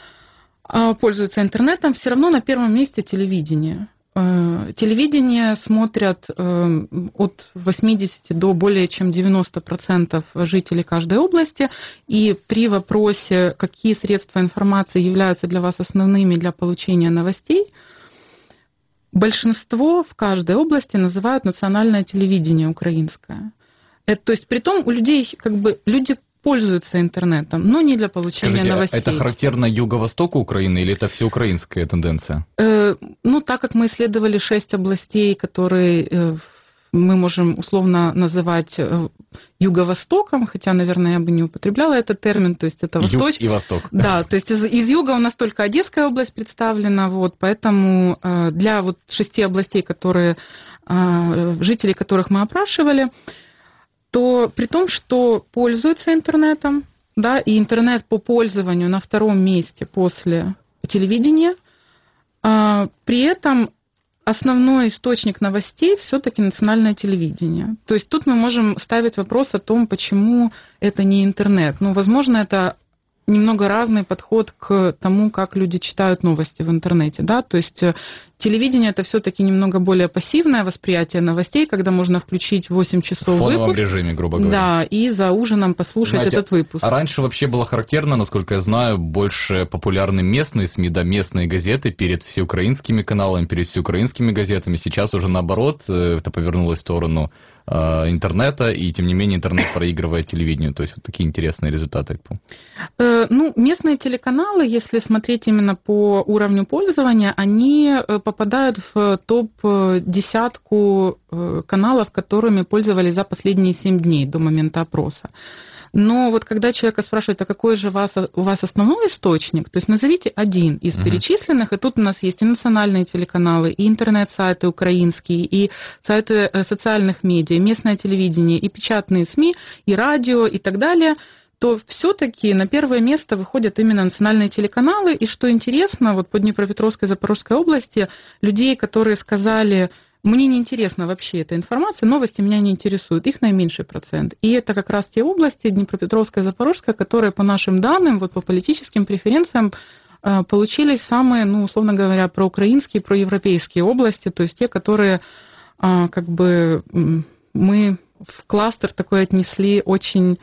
э, пользуются интернетом, все равно на первом месте телевидение. Э, телевидение смотрят э, от восьмидесяти до более чем девяноста процентов жителей каждой области, и при вопросе, какие средства информации являются для вас основными для получения новостей, большинство в каждой области называют национальное телевидение украинское. Это, то есть, при том, у людей, как бы, люди пользуются интернетом, но не для получения Скажите, новостей. Это характерно юго-востоку Украины или это всеукраинская тенденция? Э, ну, так как мы исследовали шесть областей, которые э, мы можем условно называть э, юго-востоком, хотя, наверное, я бы не употребляла этот термин, то есть это восток. Юг и восток. Да, то есть из, из юга у нас только Одесская область представлена, вот, поэтому э, для вот шести областей, которые, э, жителей которых мы опрашивали, то при том, что пользуются интернетом, да, и интернет по пользованию на втором месте после телевидения, э, при этом основной источник новостей все-таки национальное телевидение. То есть тут мы можем ставить вопрос о том, почему это не интернет. Ну, возможно, это немного разный подход к тому, как люди читают новости в интернете, да, то есть телевидение это все-таки немного более пассивное восприятие новостей, когда можно включить в восемь часов в фоновом выпуск, режиме, грубо говоря. Да, и за ужином послушать Знаете, этот выпуск. А раньше вообще было характерно, насколько я знаю, больше популярны местные СМИ, да, местные газеты перед всеукраинскими каналами, перед всеукраинскими газетами. Сейчас уже наоборот, это повернулось в сторону э, интернета, и тем не менее интернет проигрывает телевидению. То есть вот такие интересные результаты. Ну, местные телеканалы, если смотреть именно по уровню пользования, они попадают в топ-десятку каналов, которыми пользовались за последние семь дней до момента опроса. Но вот когда человека спрашивают, а какой же у вас, у вас основной источник, то есть назовите один из uh-huh. перечисленных, и тут у нас есть и национальные телеканалы, и интернет-сайты украинские, и сайты социальных медиа, и местное телевидение, и печатные СМИ, и радио, и так далее, то все-таки на первое место выходят именно национальные телеканалы. И что интересно, вот по Днепропетровской и Запорожской области людей, которые сказали, мне не интересна вообще эта информация, новости меня не интересуют, их наименьший процент. И это как раз те области, Днепропетровская и Запорожская, которые по нашим данным, вот по политическим преференциям, получились самые, ну, условно говоря, проукраинские, проевропейские области, то есть те, которые как бы мы в кластер такой отнесли очень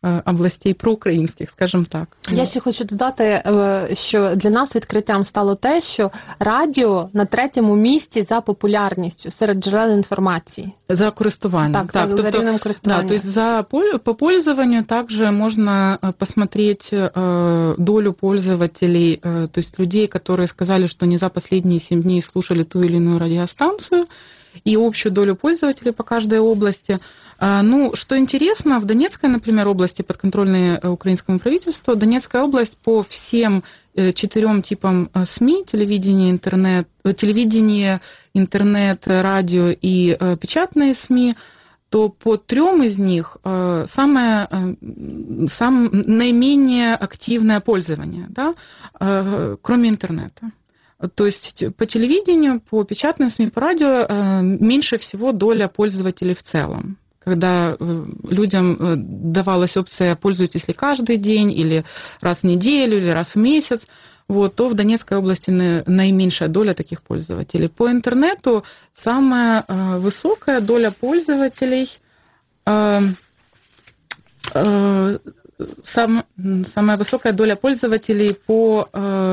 областей проукраїнських, скажімо так. Я ще хочу додати, що для нас відкриттям стало те, що радіо на третьому місці за популярністю серед джерел інформації. За користуванням. Так, так, так за тобто, рівнем користування. Да, то есть за, по пользованию также можно посмотреть э, долю пользователей, э, то есть людей, которые сказали, что они за последние семь дней слушали ту или иную радиостанцию, и общую долю пользователей по каждой области. Ну, что интересно, в Донецкой, например, области, подконтрольной украинскому правительству, Донецкая область по всем четырем типам СМИ, телевидение, интернет, телевидение, интернет, радио и печатные СМИ, то по трем из них самое, самое наименее активное пользование, да, кроме интернета. То есть по телевидению, по печатным СМИ, по радио меньше всего доля пользователей в целом. Когда людям давалась опция, пользуйтесь ли каждый день, или раз в неделю, или раз в месяц, вот, то в Донецкой области наименьшая доля таких пользователей. По интернету самая высокая доля пользователей, сам, самая высокая доля пользователей по,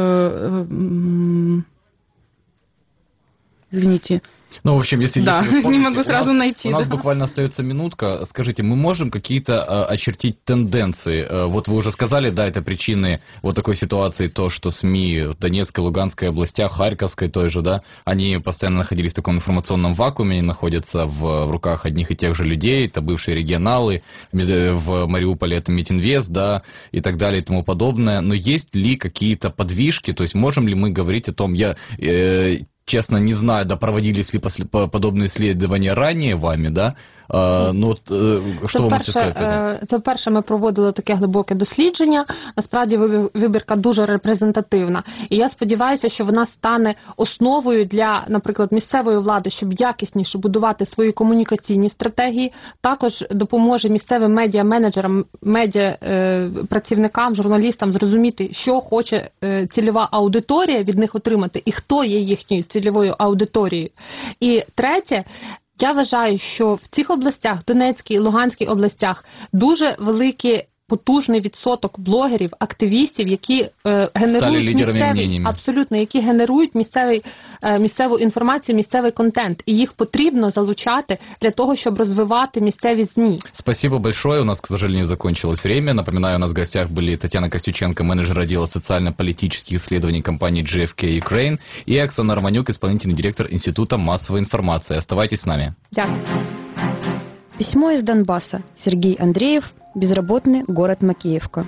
извините, Ну, в общем, если, да, если вы помните, не могу сразу у нас, найти. У нас да. буквально остается минутка. Скажите, мы можем какие-то а, очертить тенденции? А, вот вы уже сказали, да, это причины вот такой ситуации, то, что СМИ в Донецкой, Луганской областях, Харьковской той же, да, они постоянно находились в таком информационном вакууме, находятся в, в руках одних и тех же людей, это бывшие регионалы, в Мариуполе это Митинвест, да, и так далее и тому подобное. Но есть ли какие-то подвижки, то есть можем ли мы говорить о том, я... Э, честно, не знаю, да, проводились ли подобные исследования ранее вами, да? А, ну, от, що ви можете сказати? Це вперше ми проводили таке глибоке дослідження. Насправді вибірка дуже репрезентативна. І я сподіваюся, що вона стане основою для, наприклад, місцевої влади, щоб якісніше будувати свої комунікаційні стратегії. Також допоможе місцевим медіа-менеджерам, медіа-працівникам, журналістам зрозуміти, що хоче цільова аудиторія від них отримати і хто є їхньою цільовою аудиторією. І третє, я вважаю, що в цих областях, Донецькій, Луганській областях, дуже великі потужний відсоток блогерів, активістів, які е, генерують місцевий, абсолютно, які генерують місцевий, е, місцеву інформацію, місцевий контент. І їх потрібно залучати для того, щоб розвивати місцеві ЗМІ. Спасибо большое. У нас, к сожалению, закончилось время. Напоминаю, у нас в гостях были Татьяна Костюченко, менеджер отдела социально-политических исследований компании джей эф кей Ukraine, и Оксана Романюк, исполнительный директор Института массовой информации. Оставайтесь с нами. Дякую. Письмо из Донбасса. Сергей Андреев, безработный, город Макеевка.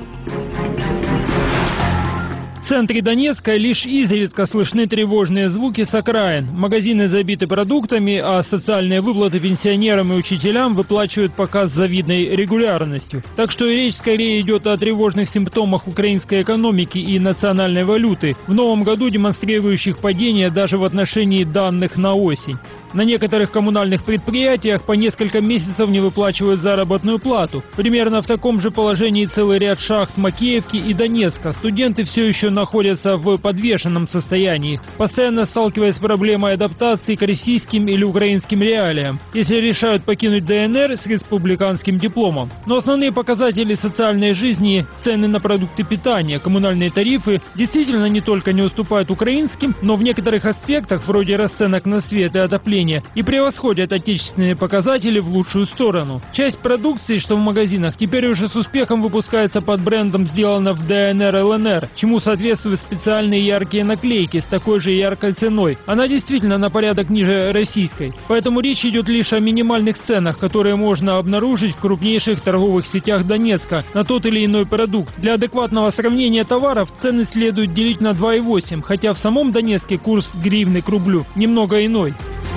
В центре Донецка лишь изредка слышны тревожные звуки с окраин. Магазины забиты продуктами, а социальные выплаты пенсионерам и учителям выплачивают пока с завидной регулярностью. Так что речь скорее идет о тревожных симптомах украинской экономики и национальной валюты, в новом году демонстрирующих падение даже в отношении данных на осень. На некоторых коммунальных предприятиях по несколько месяцев не выплачивают заработную плату. Примерно в таком же положении целый ряд шахт Макеевки и Донецка. Студенты все еще находятся в подвешенном состоянии, постоянно сталкиваясь с проблемой адаптации к российским или украинским реалиям, если решают покинуть ДНР с республиканским дипломом. Но основные показатели социальной жизни, цены на продукты питания, коммунальные тарифы действительно не только не уступают украинским, но в некоторых аспектах, вроде расценок на свет и отопление, и превосходят отечественные показатели в лучшую сторону. Часть продукции, что в магазинах, теперь уже с успехом выпускается под брендом «Сделано в ДНР ЛНР», чему соответствуют специальные яркие наклейки с такой же яркой ценой. Она действительно на порядок ниже российской. Поэтому речь идет лишь о минимальных ценах, которые можно обнаружить в крупнейших торговых сетях Донецка на тот или иной продукт. Для адекватного сравнения товаров цены следует делить на два и восемь, хотя в самом Донецке курс гривны к рублю немного иной.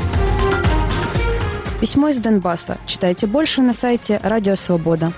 Письмо из Донбасса. Читайте больше на сайте Радио Свобода.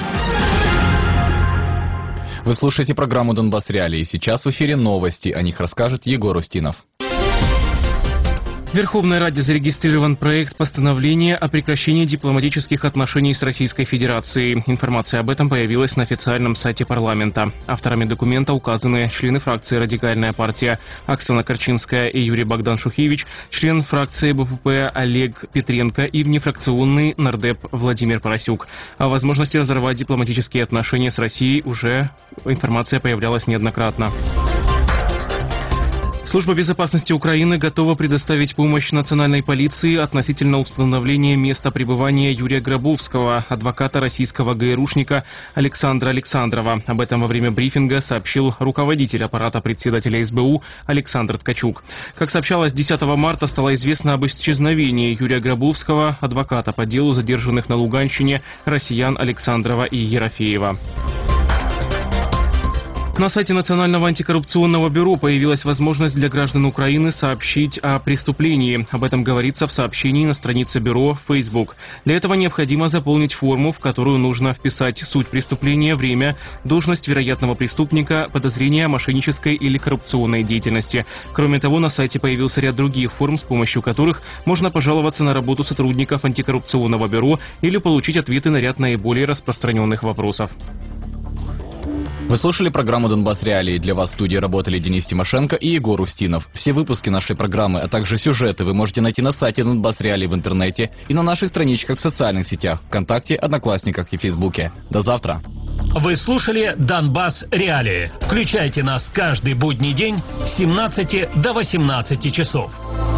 Вы слушаете программу «Донбасс Реалии». Сейчас в эфире новости. О них расскажет Егор Устинов. В Верховной Раде зарегистрирован проект постановления о прекращении дипломатических отношений с Российской Федерацией. Информация об этом появилась на официальном сайте парламента. Авторами документа указаны члены фракции «Радикальная партия» Оксана Корчинская и Юрий Богдан Шухевич, член фракции Бэ Пэ Пэ Олег Петренко и внефракционный нардеп Владимир Поросюк. О возможности разорвать дипломатические отношения с Россией уже информация появлялась неоднократно. Служба безопасности Украины готова предоставить помощь национальной полиции относительно установления места пребывания Юрия Гробовского, адвоката российского ГРУшника Александра Александрова. Об этом во время брифинга сообщил руководитель аппарата председателя Эс Бэ У Александр Ткачук. Как сообщалось, десятого марта стало известно об исчезновении Юрия Гробовского, адвоката по делу задержанных на Луганщине россиян Александрова и Ерофеева. На сайте Национального антикоррупционного бюро появилась возможность для граждан Украины сообщить о преступлении. Об этом говорится в сообщении на странице бюро в Facebook. Для этого необходимо заполнить форму, в которую нужно вписать суть преступления, время, должность вероятного преступника, подозрение о мошеннической или коррупционной деятельности. Кроме того, на сайте появился ряд других форм, с помощью которых можно пожаловаться на работу сотрудников антикоррупционного бюро или получить ответы на ряд наиболее распространенных вопросов. Вы слушали программу «Донбасс Реалии». Для вас в студии работали Денис Тимошенко и Егор Устинов. Все выпуски нашей программы, а также сюжеты вы можете найти на сайте «Донбасс Реалии» в интернете и на наших страничках в социальных сетях ВКонтакте, Одноклассниках и Фейсбуке. До завтра. Вы слушали «Донбасс Реалии». Включайте нас каждый будний день с семнадцати до восемнадцати часов.